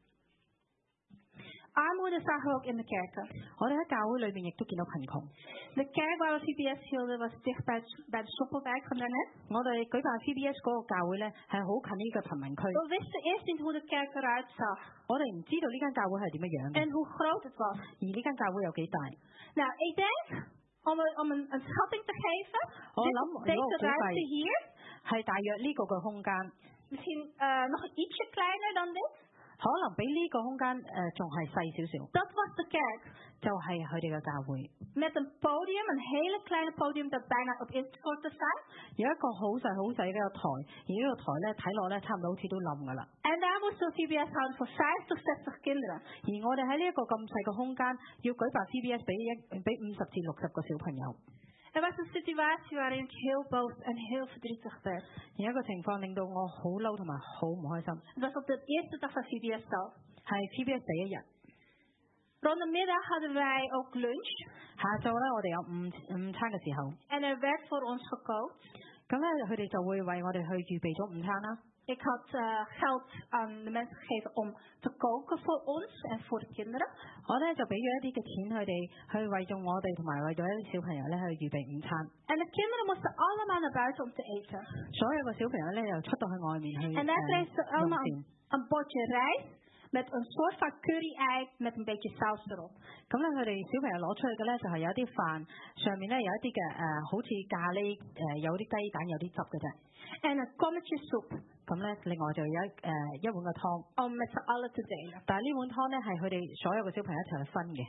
Armoede zagen we ook in de kerken. 我哋喺教會裏邊亦都見到貧窮。 De kerk waar we VBS hielden was dicht bij de Stoppelwijk van daarnet. 我哋舉辦 CBS 嗰個教會咧係好近呢個貧民區。 We wisten eerst niet hoe de kerk eruit zag 我哋唔知道呢間教會係點樣樣嘅， en hoe groot het was. 而呢間教會有幾大。 Nou, ik denk, om een schatting te geven, deze ruimte hier, 係大約呢個嘅空間， misschien nog ietsje kleiner dan dit. 可能比呢個空間仲係細少少。 Dat was de kerk. 就係佢哋嘅教會。 Met een podium, een hele kleine podium dat bijna op instorten staat. 有一個好細嘅一個台，而呢個台咧睇落咧差唔多好似都冧㗎啦。 En daar moesten we VBS houden voor 50, 60 kinderen. 而我哋喺呢一個咁細嘅空間，要舉辦 CBS 俾50至60個小朋友。 Er was een situatie waarin ik heel boos en heel verdrietig werd. 有一個情況令到我好嬲同埋好唔開心。 Het was op de eerste dag van VBS zelf. 係 CBS 第一日。 Rond de middag hadden wij ook lunch. 下晝咧，我哋有午餐嘅時候。 En er werd voor ons gekookt. 咁咧，佢哋就會為我哋去預備咗午餐啦。 Ik had geld aan de mensen gegeven om te koken voor ons en voor de kinderen. 我咧就俾咗一啲嘅錢佢哋，去為咗我哋同埋為咗一啲小朋友咧去預備午餐。 En de kinderen moesten allemaal naar buiten om te eten. 所有嘅小朋友咧又出到去外面去 En daar kregen ze allemaal een bordje rijst met een soort van curry-ei met een beetje saus erop. 咁咧，佢哋小朋友攞出去嘅咧就係有一啲飯，上面咧有一啲嘅好似咖喱有啲雞蛋有啲汁嘅啫。 En een kommetje soep. 咁咧，另外就有一碗嘅湯。 Om met z'n allen te delen. 但係呢碗湯咧係佢哋所有嘅小朋友一齊去分嘅。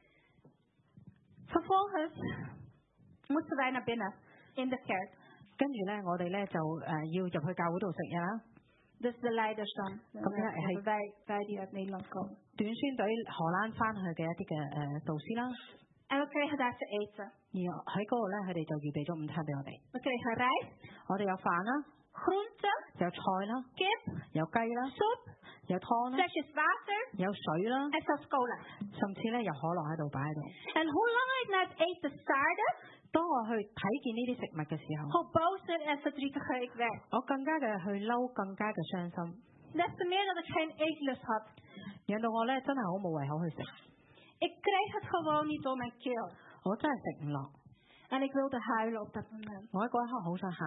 Vervolgens moesten wij naar binnen in de kerk. 跟住咧，我哋咧就要入去教會度食嘢啦。 Dus de leiders dan. Wij die uit Nederland komen. 短宣隊荷蘭翻去嘅一啲嘅導師啦。 En we kregen daar te eten. 而喺嗰度咧，佢哋就預備咗午餐俾我哋。 We kregen rijst, 我哋有飯啦， groenten, 有菜啦， kip, 有雞啦， soep, 有湯啦， flesjes water 有水啦， en zelfs cola. 甚至咧有可樂喺度擺喺度。 En hoe langer ik naar het eten staarde, 當我去睇見呢啲食物嘅時候， hoe bozer en verdrietiger ik werd. 我更加嘅去嬲，更加嘅傷心。 Des te meer dat ik geen eetlust had. 讓到我咧真係好冇胃口去食。 Ik kreeg het gewoon niet door mijn keel. 我真係食唔落。 En ik wilde huilen op dat moment. 我喺嗰一刻好想喊。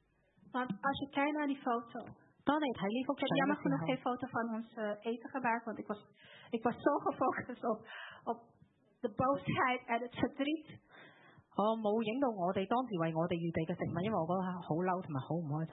Want als je kijkt naar die foto. 當你睇呢幅 Ik heb jammer genoeg geen foto van ons eten gemaakt. Want ik was zo gefocust op de boosheid en het verdriet. 我冇影到我哋當時為我哋預備嘅食物，因為我嗰刻好嬲同埋好唔開心。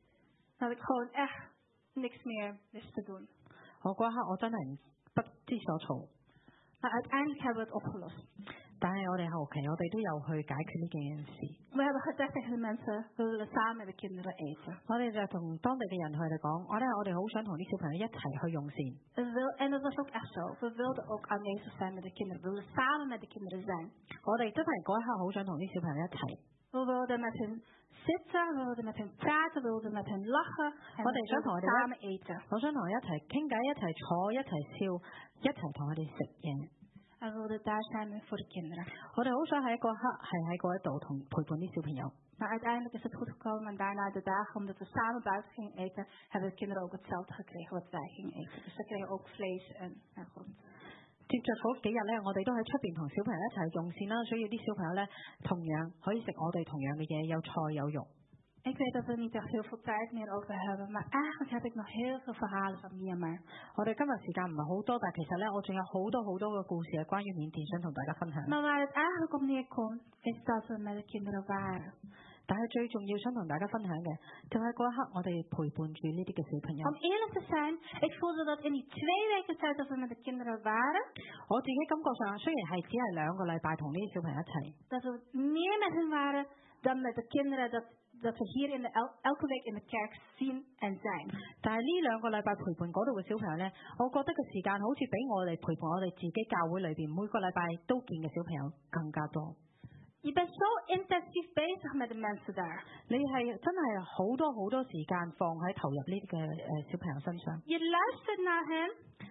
Dat ik gewoon echt niks meer wist te doen. 我嗰一刻我真係不知所措。 Maar uiteindelijk hebben we het opgelost. 但係我哋後期我哋都有去解決呢件事。 We hebben gezegd tegen de mensen, we willen samen met de kinderen eten. 我哋就同當地嘅人去哋講，我哋好想同啲小朋友一齊去用膳。 En dat was ook echt zo. We wilden ook aanwezig zijn met de kinderen. We wilden samen met de kinderen zijn. 我哋真係嗰一刻好想同啲小朋友一齊。 We wilden met hen zitten, we wilden met hen praten, we wilden met hen lachen. En we wilden samen eten. 我想同佢一齊傾偈，一齊坐，一齊笑，一齊同佢哋食嘢。 En we wilden daar zijn voor de kinderen. 我哋好想喺嗰刻係喺嗰一度同陪伴啲小朋友。 Maar uiteindelijk is het goed gekomen en daarna de dagen, omdat we samen buiten gingen eten, hebben de kinderen ook hetzelfde gekregen wat wij gingen eten. Dus ze kregen ook vlees en groenten. 接着嗰幾日咧，我哋都喺出邊同小朋友一齊用膳啦，所以啲小朋友咧同樣可以食我哋同樣嘅嘢，有菜有肉。 Ik weet dat we niet echt heel veel tijd meer over hebben, maar eigenlijk heb ik nog heel veel verhalen van Myanmar. 我哋今日時間唔係好多，但係其實咧，我仲有好多嘅故事係關於緬甸，想同大家分享。 Maar waar het eigenlijk op neerkomt, is dat we met de kinderen waren. 但係最重要想同大家分享嘅，就係嗰一刻我哋陪伴住呢啲嘅小朋友。 Om eerlijk te zijn, ik voelde dat in die 2 weken tijd dat we met de kinderen waren, 我自己感覺上雖然係只係2個禮拜同呢啲小朋友一齊， dat we meer met hen waren dan met de kinderen dat we hier elke week in de kerk zien en zijn. 但係呢2個禮拜陪伴嗰度嘅小朋友咧，我覺得嘅時間好似比我哋陪伴我哋自己教會裏邊每個禮拜都見嘅小朋友更加多。 Je bent zo intensief bezig met de mensen daar. 你係真係好多時間放喺投入呢啲嘅小朋友身上。 Je luistert naar hen.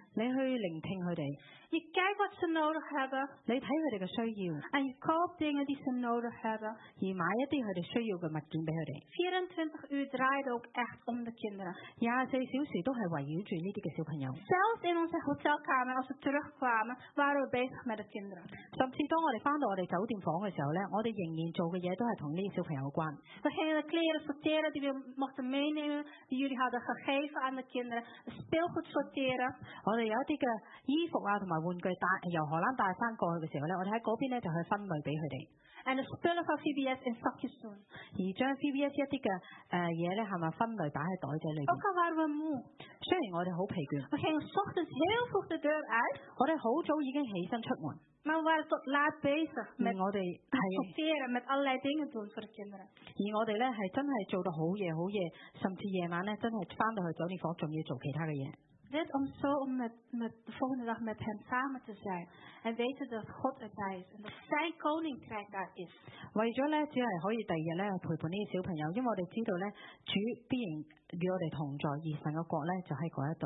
你去聆聽佢哋， Je kijkt wat ze nodig hebben 你睇佢哋嘅需要， en je koopt dingen die ze nodig hebben. 而買一啲佢哋需要嘅物件俾佢哋。 24 uur draaide ook echt om de kinderen. 24小時都係圍繞住呢啲嘅小朋友。 Zelfs in onze hotelkamer, als we terugkwamen, waren we bezig met de kinderen. 甚至當我哋翻到我哋酒店房嘅時候咧，我哋仍然做嘅嘢都係同呢啲小朋友有關。 We gingen de kleren sorteren die we mochten meenemen, die jullie hadden gegeven aan de kinderen. De speelgoed sorteren. 我哋有一啲嘅衣服啊同埋玩具由荷蘭帶翻過去嘅時候咧，我哋喺嗰邊咧就去分類俾佢哋， En de spullen van VBS in zakjes doen. 而將 VBS 一啲嘅嘢咧係咪分類擺喺袋仔裏邊。 Ook al waren we moe. 雖然我哋好疲倦， We gingen 's ochtends heel vroeg de deur uit. 我哋好早已經起身出門， Maar we waren tot laat bezig 而 met 我哋係 sorteren, met allerlei dingen doen voor de kinderen. 而我哋咧係真係做到好夜好夜，甚至夜晚咧真係翻到去酒店房仲要做其他嘅嘢。 Dit om met de volgende dag met hem samen te zijn. En weten dat God erbij is. En dat zijn koninkrijk daar is. 為咗咧只係可以第二日咧陪伴呢啲小朋友，因為我哋知道咧主必然與我哋同在，而神嘅國咧就喺嗰一度。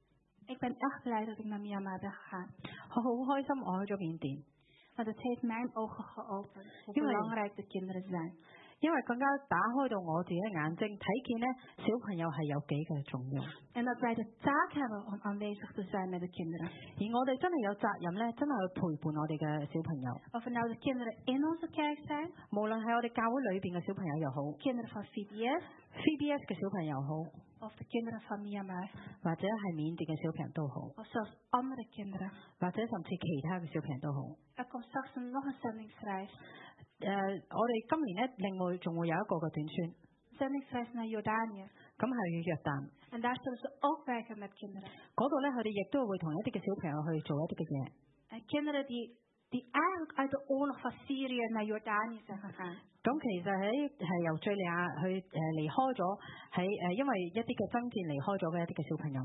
Ik ben echt blij dat ik naar Myanmar ben gegaan. 我好開心我去咗緬甸， Want het heeft mijn ogen geopend. Hoe Jawel. belangrijk de kinderen zijn. 因為更加打開到我自己嘅眼睛，睇見咧小朋友係有幾嘅重要， En dat wij de taak hebben om aanwezig te zijn met de kinderen. 而我哋真係有責任咧，真係去陪伴我哋嘅小朋友， Of het nou de kinderen in onze kerk zijn. 無論係我哋教會裏邊嘅小朋友又好 Kinderen van VBS. ，VBS 嘅小朋友好， Of de kinderen van Myanmar. 或者係緬甸嘅小朋友都好， Of zelfs andere kinderen. 或者甚至其他嘅小朋友都好。 Er komt straks nog een zendingsreis. 我哋今年咧另外仲會有一個嘅短宣， Zendingsreis naar Jordanië. 咁係約旦。 En daar zullen ze ook werken met kinderen. 嗰度咧，佢哋亦都會同一啲嘅小朋友去做一啲嘅嘢。 En kinderen die eigenlijk uit de oorlog van Syrië naar Jordanië zijn gegaan. 咁其實係由敍利亞去離開咗，因為一啲嘅爭戰離開咗嘅一啲嘅小朋友。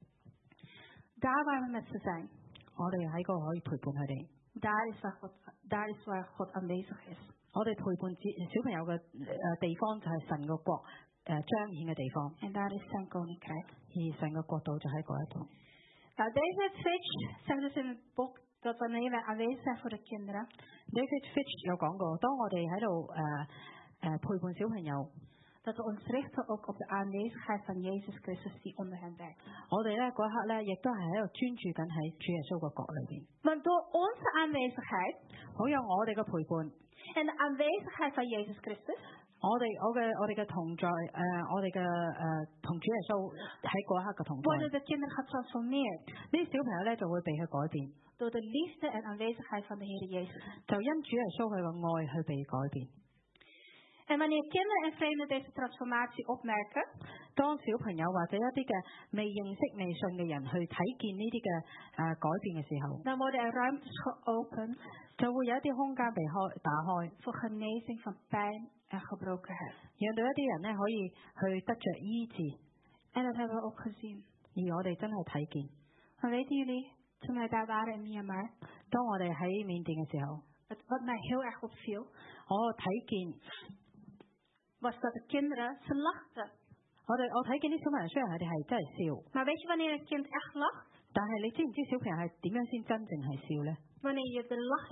Daar waar we met ze zijn. 我哋喺嗰度可以陪伴佢哋。 Daar is waar God aanwezig is. 我哋陪伴小朋友嘅地方就係神嘅國彰顯嘅地方， En daar is zijn koninkrijk. 而神嘅國度就喺嗰一度。 Nou, David Fitch zegt dus in het boek dat wanneer wij aanwezig zijn voor de kinderen. David Fitch 有講過，當我哋喺度陪伴小朋友， Dat we ons richten ook op de aanwezigheid van Jezus Christus die onder hen werkt. 我哋咧嗰一刻咧，亦都係喺度專注緊喺主耶穌嘅國裏邊。 Want door onze aanwezigheid 好有我哋嘅陪伴， en de aanwezigheid van Jezus Christus 我哋嘅同在，我哋嘅同主耶穌喺嗰一刻嘅同在， worden de kinderen getransformeerd. 呢啲小朋友咧就會被佢改變， Door de liefde en aanwezigheid van de Heer Jezus. 就因主耶穌佢嘅愛去被改變。 En wanneer kinderen en vreemden deze transformatie opmerken, 當小朋友或者一啲嘅未認識未信嘅人去睇見呢啲嘅改變嘅時候， dan worden er ruimtes geopend 就會有一啲空間被打開， voor genezing van pijn en gebrokenheid. 讓到一啲人咧可以去得着醫治。 En dat hebben we ook gezien. 而我哋真係睇見。 Maar weten jullie, toen wij daar waren in Myanmar, 當我哋喺緬甸嘅時候， wat mij heel erg opviel, 我睇見 was dat de kinderen, ze lachten. 我睇見啲小朋友雖然佢哋係真係笑， Maar weet je wanneer een kind echt lacht? 但係你知唔知小朋友係點樣先真正係笑呢？ Wanneer je de lach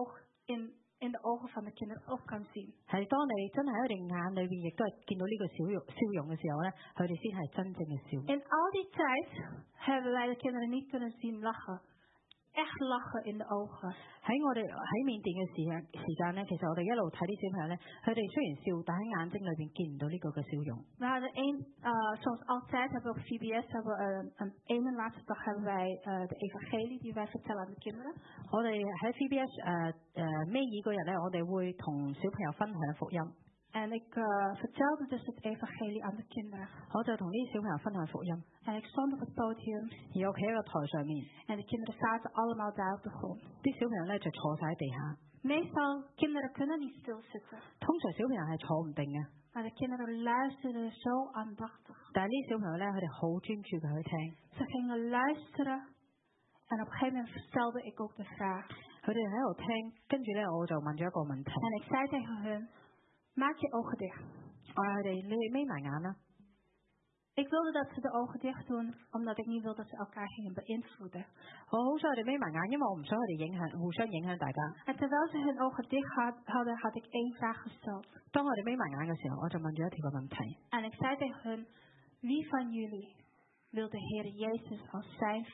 in de ogen van de kinderen ook kan zien. 係當你真係喺佢哋眼裏邊，亦都係見到呢個笑容嘅時候咧，佢哋先係真正嘅笑。 In al die tijd hebben wij de kinderen niet kunnen zien lachen. Echt lachen in de ogen. 喺我哋喺緬甸嘅時間咧，其實我哋一路睇啲小朋友咧，佢哋雖然笑，但喺眼睛裏邊見唔到呢個嘅笑容。 We hadden zoals altijd hebben we op VBS, een ene laatste dag hebben wij de evangelie die wij vertellen aan de kinderen. 我哋喺 VBS 尾二嗰日咧，我哋會同小朋友分享福音。 En ik vertelde dus het evangelie aan de kinderen. 我就同呢啲小朋友分享福音。 En ik stond op het podium. 而我企喺個台上面， En de kinderen zaten allemaal daar op de grond. 啲小朋友咧就坐晒喺地下。 Meestal, kinderen kunnen niet stilzitten. 通常小朋友係坐唔定嘅， Maar de kinderen luisterden zo aandachtig. 但係呢啲小朋友咧，佢哋好專注嘅去聽。 Ze gingen luisteren. En op een gegeven moment stelde ik ook de vraag. 佢哋喺度聽，跟住咧我就問咗一個問題。 En ik zei tegen hun, maak je ogen dicht. 我話佢哋：你哋眯埋眼啦。 Ik wilde dat ze de ogen dicht doen, omdat ik niet wilde dat ze elkaar gingen beïnvloeden. 我好想佢哋眯埋眼，因為我唔想佢哋互相影響大家。 En terwijl ze hun ogen dicht hadden, had ik één vraag gesteld. 當佢哋眯埋眼嘅時候，我就問咗一條個問題。 En ik zei tegen hun, wie van jullie wil de Heer Jezus als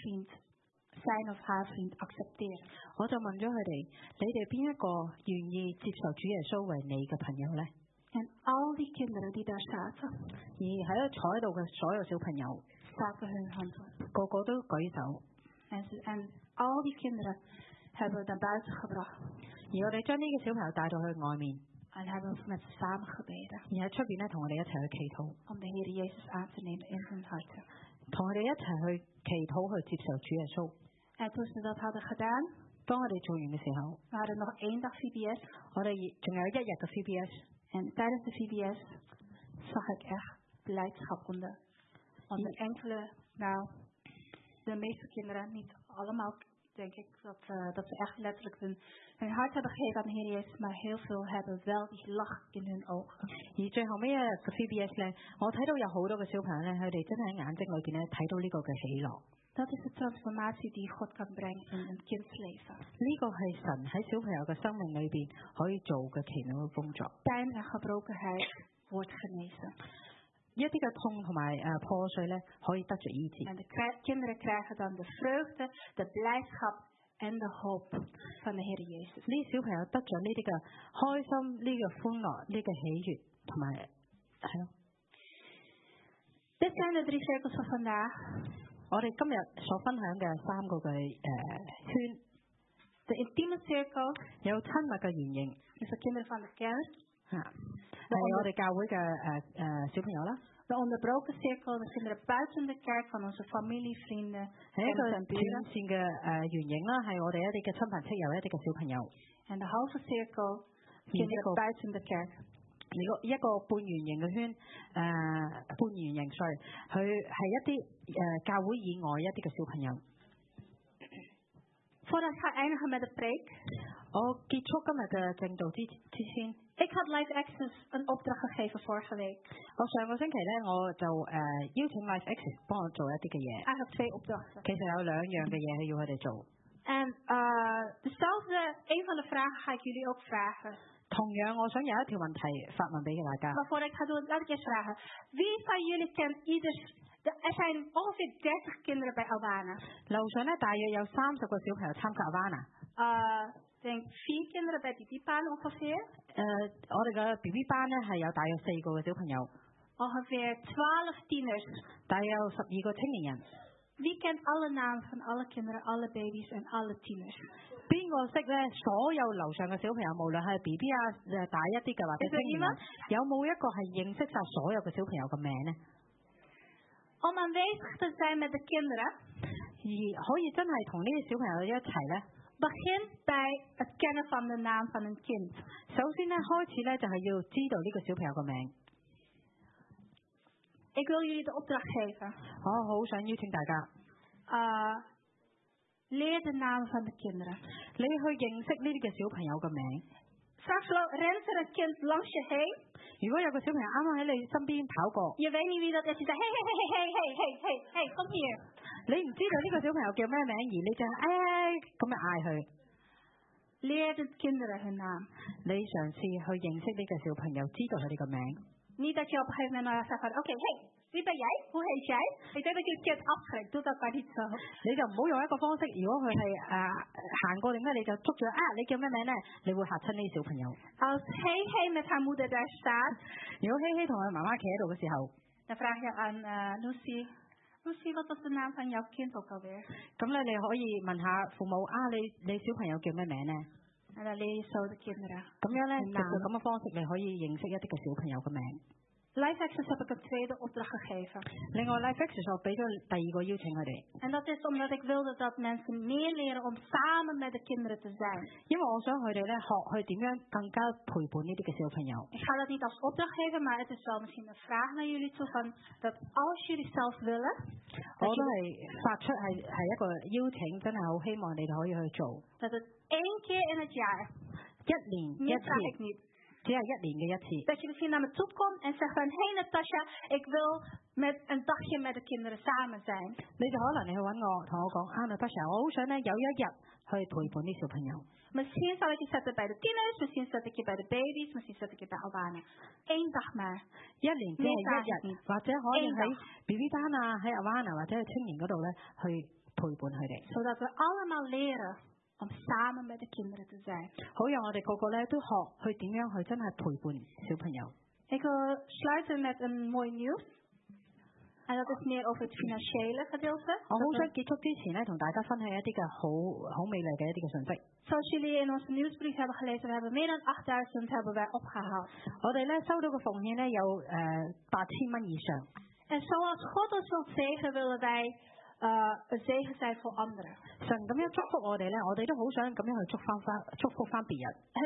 zijn of haar vriend accepteren? 我就問咗佢哋：你哋邊一個願意接受主耶穌為你嘅朋友呢？ En al die kinderen die daar zaten, 而喺度坐喺度嘅所有小朋友， staken hun hand op. 個個都舉手。 En al die kinderen hebben we naar buiten gebracht. 而我哋將呢個小朋友帶到去外面， En hebben we met ze samen gebeden. 而喺出邊咧同我哋一齊去祈禱， Om de Heer Jezus aan te nemen in hun harten. 同佢哋一齊去祈禱去接受主耶穌。 En toen ze dat hadden gedaan, 當我哋做完嘅時候， we hadden nog 1 dag VBS. 我哋仲有一日嘅 VBS。 En tijdens de VBS zag ik echt blijdschap onder enkele, nou, de meeste kinderen, niet allemaal, denk ik, dat ze echt letterlijk hun hart hebben gegeven aan de Heer Jezus, maar heel veel hebben wel die lach in hun ogen. 而最後尾一日嘅 VBS 咧，我睇到有好多嘅小朋友咧，佢哋真係喺眼睛裏邊咧睇到呢個嘅喜樂。 Dat is de transformatie die God kan brengen in een kinds leven. 呢個係神喺小朋友嘅生命裏邊可以做嘅奇妙嘅工作。 Pijn en gebrokenheid wordt genezen. 一啲嘅痛同埋破碎咧，可以得着醫治。 En de kinderen krijgen dan de vreugde, de blijdschap en de hoop van de Heer Jezus. 呢小朋友得咗呢啲嘅開心、呢個歡樂、呢個喜悅同埋係咯。 Dit zijn de 3 cirkels van vandaag. 我哋今日所分享嘅3個嘅圈， De intieme cirkel 有親密嘅圓形， is de kinderen van de kerk. 係我哋教會嘅小朋友啦。 De onderbroken cirkel, de kinderen buiten de kerk van onze familie, vrienden 係一個 en 斷 buren. 線嘅圓形啦，係我哋一啲嘅親朋戚友、一啲嘅小朋友。 En de halve cirkel, kinderen buiten de kerk. 一個半圓形嘅圈，半圓形 sorry， 佢係一啲教會以外一啲嘅小朋友。 Voordat ik ga eindigen met de preek. 我結束今日嘅正道之前， Ik had Life Access een opdracht gegeven vorige week. 我上個星期咧，我就邀請 Life Access 幫我做一啲嘅嘢。 Eigenlijk 2 opdrachten. 其實有2樣嘅嘢要佢哋做。 En een van de vragen ga ik jullie ook vragen. 同樣，我想有一條問題發問俾大家。 Maar voordat ik ga doen, laat ik eerst vragen. Wie van jullie kent er zijn ongeveer 30 kinderen bij Alwana. 樓上咧大約有30個小朋友參加 Alwana。 Ik denk 4 kinderen bij BB-baan ongeveer. 我哋嘅 BB 班咧係有大約4個嘅小朋友， Ongeveer 12 tieners. 大約有12個青年人。 Wie kent alle namen van alle kinderen, alle baby's en alle tieners? 邊個識咧？所有樓上嘅小朋友，無論係 BB 啊大一啲嘅或者青年人，有冇一個係認識晒所有嘅小朋友嘅名呢？ Om aanwezig te zijn met de kinderen, 而可以真係同呢啲小朋友一齊咧， begint bij het kennen van de naam van een kind. 首先咧開始咧就係要知道呢個小朋友嘅名。 Ik wil jullie de opdracht geven. 我好想邀請大家， Leer de namen van de kinderen. 你去認識呢啲嘅小朋友嘅名。 Straks rent er een kind langs je heen. 如果有個小朋友啱啱喺你身邊跑過， Je weet niet wie dat is. Je zegt, hey, kom hier. 你唔知道呢個小朋友叫咩名，而你就咁就嗌佢。 Leer de kinderen hun naam. 你嘗試去認識呢個小朋友，知道佢哋嘅名。 Niet dat je op een gegeven moment zegt van, oké, hey, wie ben jij? Hoe heet jij? Ik denk dat je het kind afschrikt. Doe dat maar niet zo. 你就唔好用一個方式，如果佢係行過點咧，你就捉住你叫咩名咧？你會嚇親呢啲小朋友。 Als Hey met haar moeder daar staat, 如果希希同佢媽媽企喺度嘅時候， dan vraag je aan Lucy. Lucy, wat was de naam van jouw kind ook alweer? 咁咧你可以問下父母你小朋友叫咩名咧？ En dan leer je zo de kinderen. 咁樣咧，藉住咁嘅方式，你可以認識一啲嘅小朋友嘅名。 Life Access heb ik een tweede opdracht gegeven. 另外 Life Access 我俾咗第2個邀請佢哋。 En dat is omdat ik wilde dat mensen meer leren om samen met de kinderen te zijn. 因為我想佢哋咧學去點樣更加陪伴呢啲嘅小朋友。 Ik ga dat niet als opdracht geven, maar het is wel misschien een vraag naar jullie toe van dat als jullie zelf willen. 我都係發出係一個邀請，真係好希望你哋可以去做。 Dat het 1 keer in het jaar. 1年1 Meer vraag ik 次， niet. 1 只係1年嘅一次。 Dat je misschien naar me toe komt en zegt van, hey Natasha, ik wil met een dagje met de kinderen samen zijn. 你就可能你去揾我，同我講啊 Natasha， 我好想咧有一日去陪伴啲小朋友。 Misschien zal ik je zetten bij de tieners, misschien zet ik je bij de baby's, misschien zet ik je bij Alwana. 1 dag maar. 1年只係1日，或者可以喺 BB 班啊，喺 Avana 或者喺青年嗰度咧去陪伴佢哋。 Zodat we allemaal leren om samen met de kinderen te zijn. 好讓我哋個個咧都學去點樣去真係陪伴小朋友。 Ik wil sluiten met een mooi nieuws. En dat is meer over het financiële gedeelte. 我好想結束之前咧，同大家分享一啲嘅好美麗嘅一啲嘅信息。 Zoals jullie in onze nieuwsbrief hebben gelezen, we hebben meer dan 8.000 hebben wij opgehaald. 我哋咧收到嘅奉獻咧有8000蚊以上。 En zoals God ons wil zegenen, willen wij een zegen zijn voor anderen. 神咁樣祝福我哋咧，我哋都好想咁樣去祝福翻別人。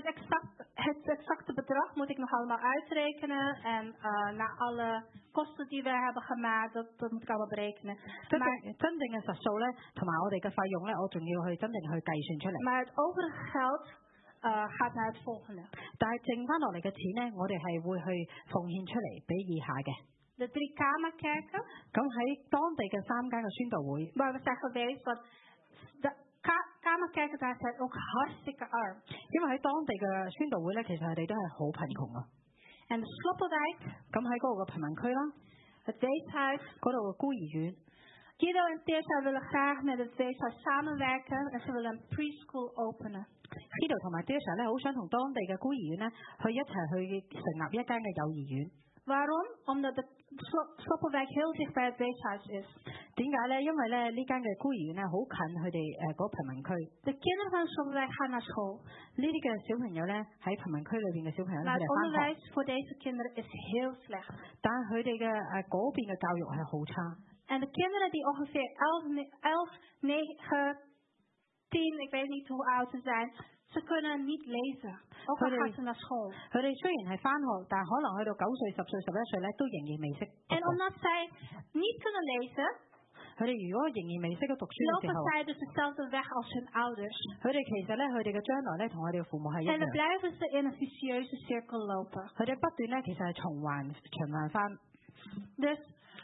Het exacte bedrag moet ik nog allemaal uitrekenen en naar alle kosten die we hebben gemaakt, dat moet ik allemaal berekenen. 真正嘅實數咧，同埋我哋嘅費用咧，我仲要去真正去計算出嚟。 Maar het overige geld gaat naar het volgende. 但係剩翻落嚟嘅錢咧，我哋係會去奉獻出嚟俾以下嘅。 De 3 kamerkerken. 咁喺當地嘅3間嘅宣道會 waar we zijn geweest, want de kamerkerken daar zijn ook hartstikke arm. 因為喺當地嘅宣道會咧，其實佢哋都係好貧窮啊。 En de Sloppenwijk. 咁喺嗰度嘅貧民區啦， Het weeshuis. 嗰度嘅孤兒院。 Guido en Tessa willen graag met het weeshuis samenwerken en ze willen een preschool openen. Guido 同埋 Tessa 咧，好想同當地嘅孤兒院咧，去一齊去成立一間嘅幼兒園。 Waarom? Omdat de Sloppenwijk heel dicht bij het weeshuis is. 點解咧？因為咧呢間嘅孤兒園咧好近佢哋嗰貧民區。 De kinderen van de Sloppenwijk gaan naar school. 呢啲嘅小朋友咧喺貧民區裏邊嘅小朋友咧， Maar 佢 het 哋翻學。 onderwijs voor deze kinderen is heel slecht. 但係佢哋嘅嗰邊嘅教育係好差。 En de kinderen die ongeveer 11, 9, 10, ik weet niet hoe oud ze zijn, ze kunnen niet lezen. Ook al gaan ze naar school. 佢哋雖然係翻學，但係可能去到9歲、10歲、11歲咧，都仍然未識。 En omdat zij niet kunnen lezen, 佢哋如果仍然未識得讀書嘅時 lopen 候， zij dus dezelfde weg als hun ouders. 佢哋其實咧，佢哋嘅將來咧，同我哋嘅父母係一 En dan 樣。 blijven ze in een vicieuze cirkel lopen. 佢哋不斷咧，其實係循環翻。 Dus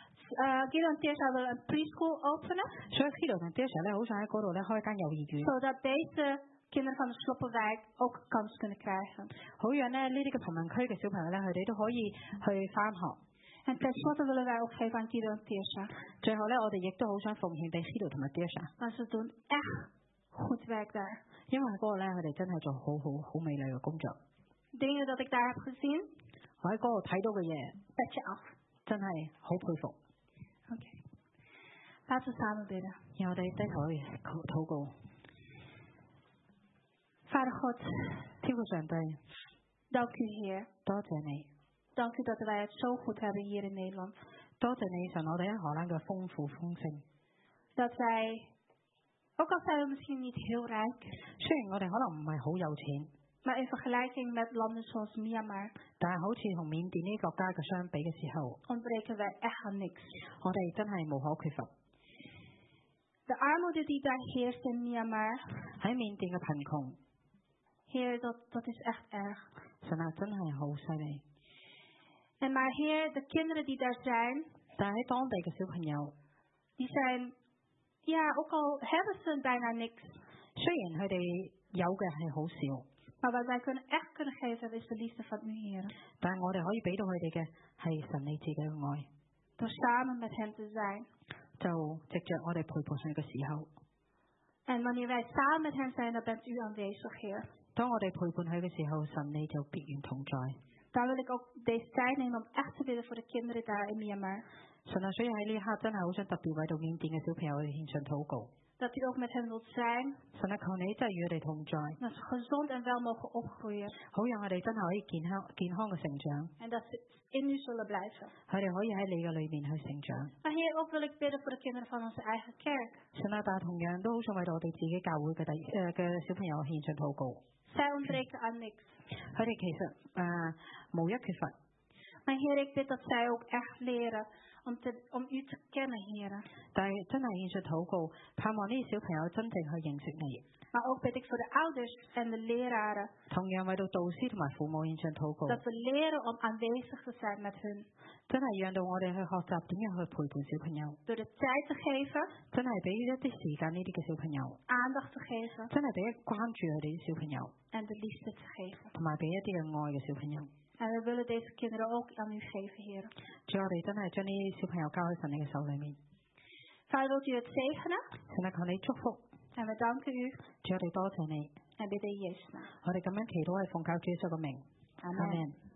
Guido en Tessa willen een preschool openen. 所以 Guido 同 Tessa 咧，好想喺嗰度咧開間幼兒園， Zodat deze kinderen van de Sloppenwijk ook kans kunnen krijgen. 好讓咧呢啲嘅貧民區嘅小朋友咧，佢哋都可以去翻學。 En tenslotte willen wij ook geven aan Guido en Tessa. 最後咧，我哋亦都好想奉獻俾 Guido 同埋 Tessa， Want ze doen echt goed werk daar. 因為喺嗰度咧，佢哋真係做好美麗嘅工作。 Dingen dat ik daar heb gezien, 我喺嗰度睇到嘅嘢， petje af. 真係好佩服。 Oké. Laten we samen bidden. 然後我哋低頭去禱告。 Vader God, 天父上帝， dank u Heer. 多謝你， Dank u dat wij het zo goed hebben hier in Nederland. 多謝你神我哋喺荷蘭嘅豐富豐盛。 Dat wij, ook al zijn we misschien niet heel rijk, 雖然我哋可能唔係好有錢， maar in vergelijking met landen zoals Myanmar, 但係好似同緬甸呢啲國家嘅相比嘅時候， ontbreken wij echt aan niks. 我哋真係無可缺乏。 De armoede die daar heerst in Myanmar, 喺緬甸嘅貧窮， Heer, dat is echt erg. 神啊，真係好犀利。 En maar Heer, de kinderen die daar zijn, 但係喺當地嘅小朋友， die zijn, ja, ook al hebben ze bijna niks, 雖然佢哋有嘅係好少， maar wat wij echt kunnen geven is de liefde van u, Heer. 但係我哋可以俾到佢哋嘅係神你自己嘅愛。 Door samen met hen te zijn. 就藉着我哋陪伴佢嘅時候， En wanneer wij samen met hen zijn, dan bent u aanwezig, Heer. 當我哋陪伴佢嘅時候，神你就必然同在。 Daar wil ik ook deze tijd nemen om echt te bidden voor de kinderen daar in Myanmar. 神啊，所以喺呢一刻真係好想特別為到緬甸嘅小朋友去獻上禱告。 Dat u ook met hen wilt zijn. 神啊，求你真係與佢哋同在， Dat ze gezond en wel mogen opgroeien. 好讓佢哋真係可以健康嘅成長， En dat ze in u zullen blijven. 佢哋可以喺你嘅裏面去成長。 Maar Heer, ook wil ik bidden voor de kinderen van onze eigen kerk. 神啊，但係同樣都好想為到我哋自己教會嘅小朋友獻上禱告。 Zij ontbreken aan niks. 佢哋其實無一缺乏。 Maar Heer, ik bid dat zij ook echt leren om u te kennen, Heer. 但係真係獻上禱告，盼望呢啲小朋友真正去認識你。 Maar ook bid ik voor de ouders en de leraren. 同樣為到導師同埋父母獻上禱告， Dat we leren om aanwezig te zijn met hun. 真係讓到我哋去學習點樣去陪伴小朋友， Door de tijd te geven, 真係俾一啲時間呢啲嘅小朋友， aandacht te geven 真係俾關注佢哋啲小朋友， en de liefde te geven. 同埋俾一啲嘅愛嘅小朋友。 En we willen deze kinderen ook aan u geven, Heer. 主，我哋真係將呢啲小朋友交喺神你嘅手裏面， Vader, wilt u het zegenen? 神啊，求你祝福， En we danken u 主，我哋多謝你， en bidden in Jezus' naam. 我哋咁樣祈禱係奉靠主耶穌嘅名，阿 Amen. 門。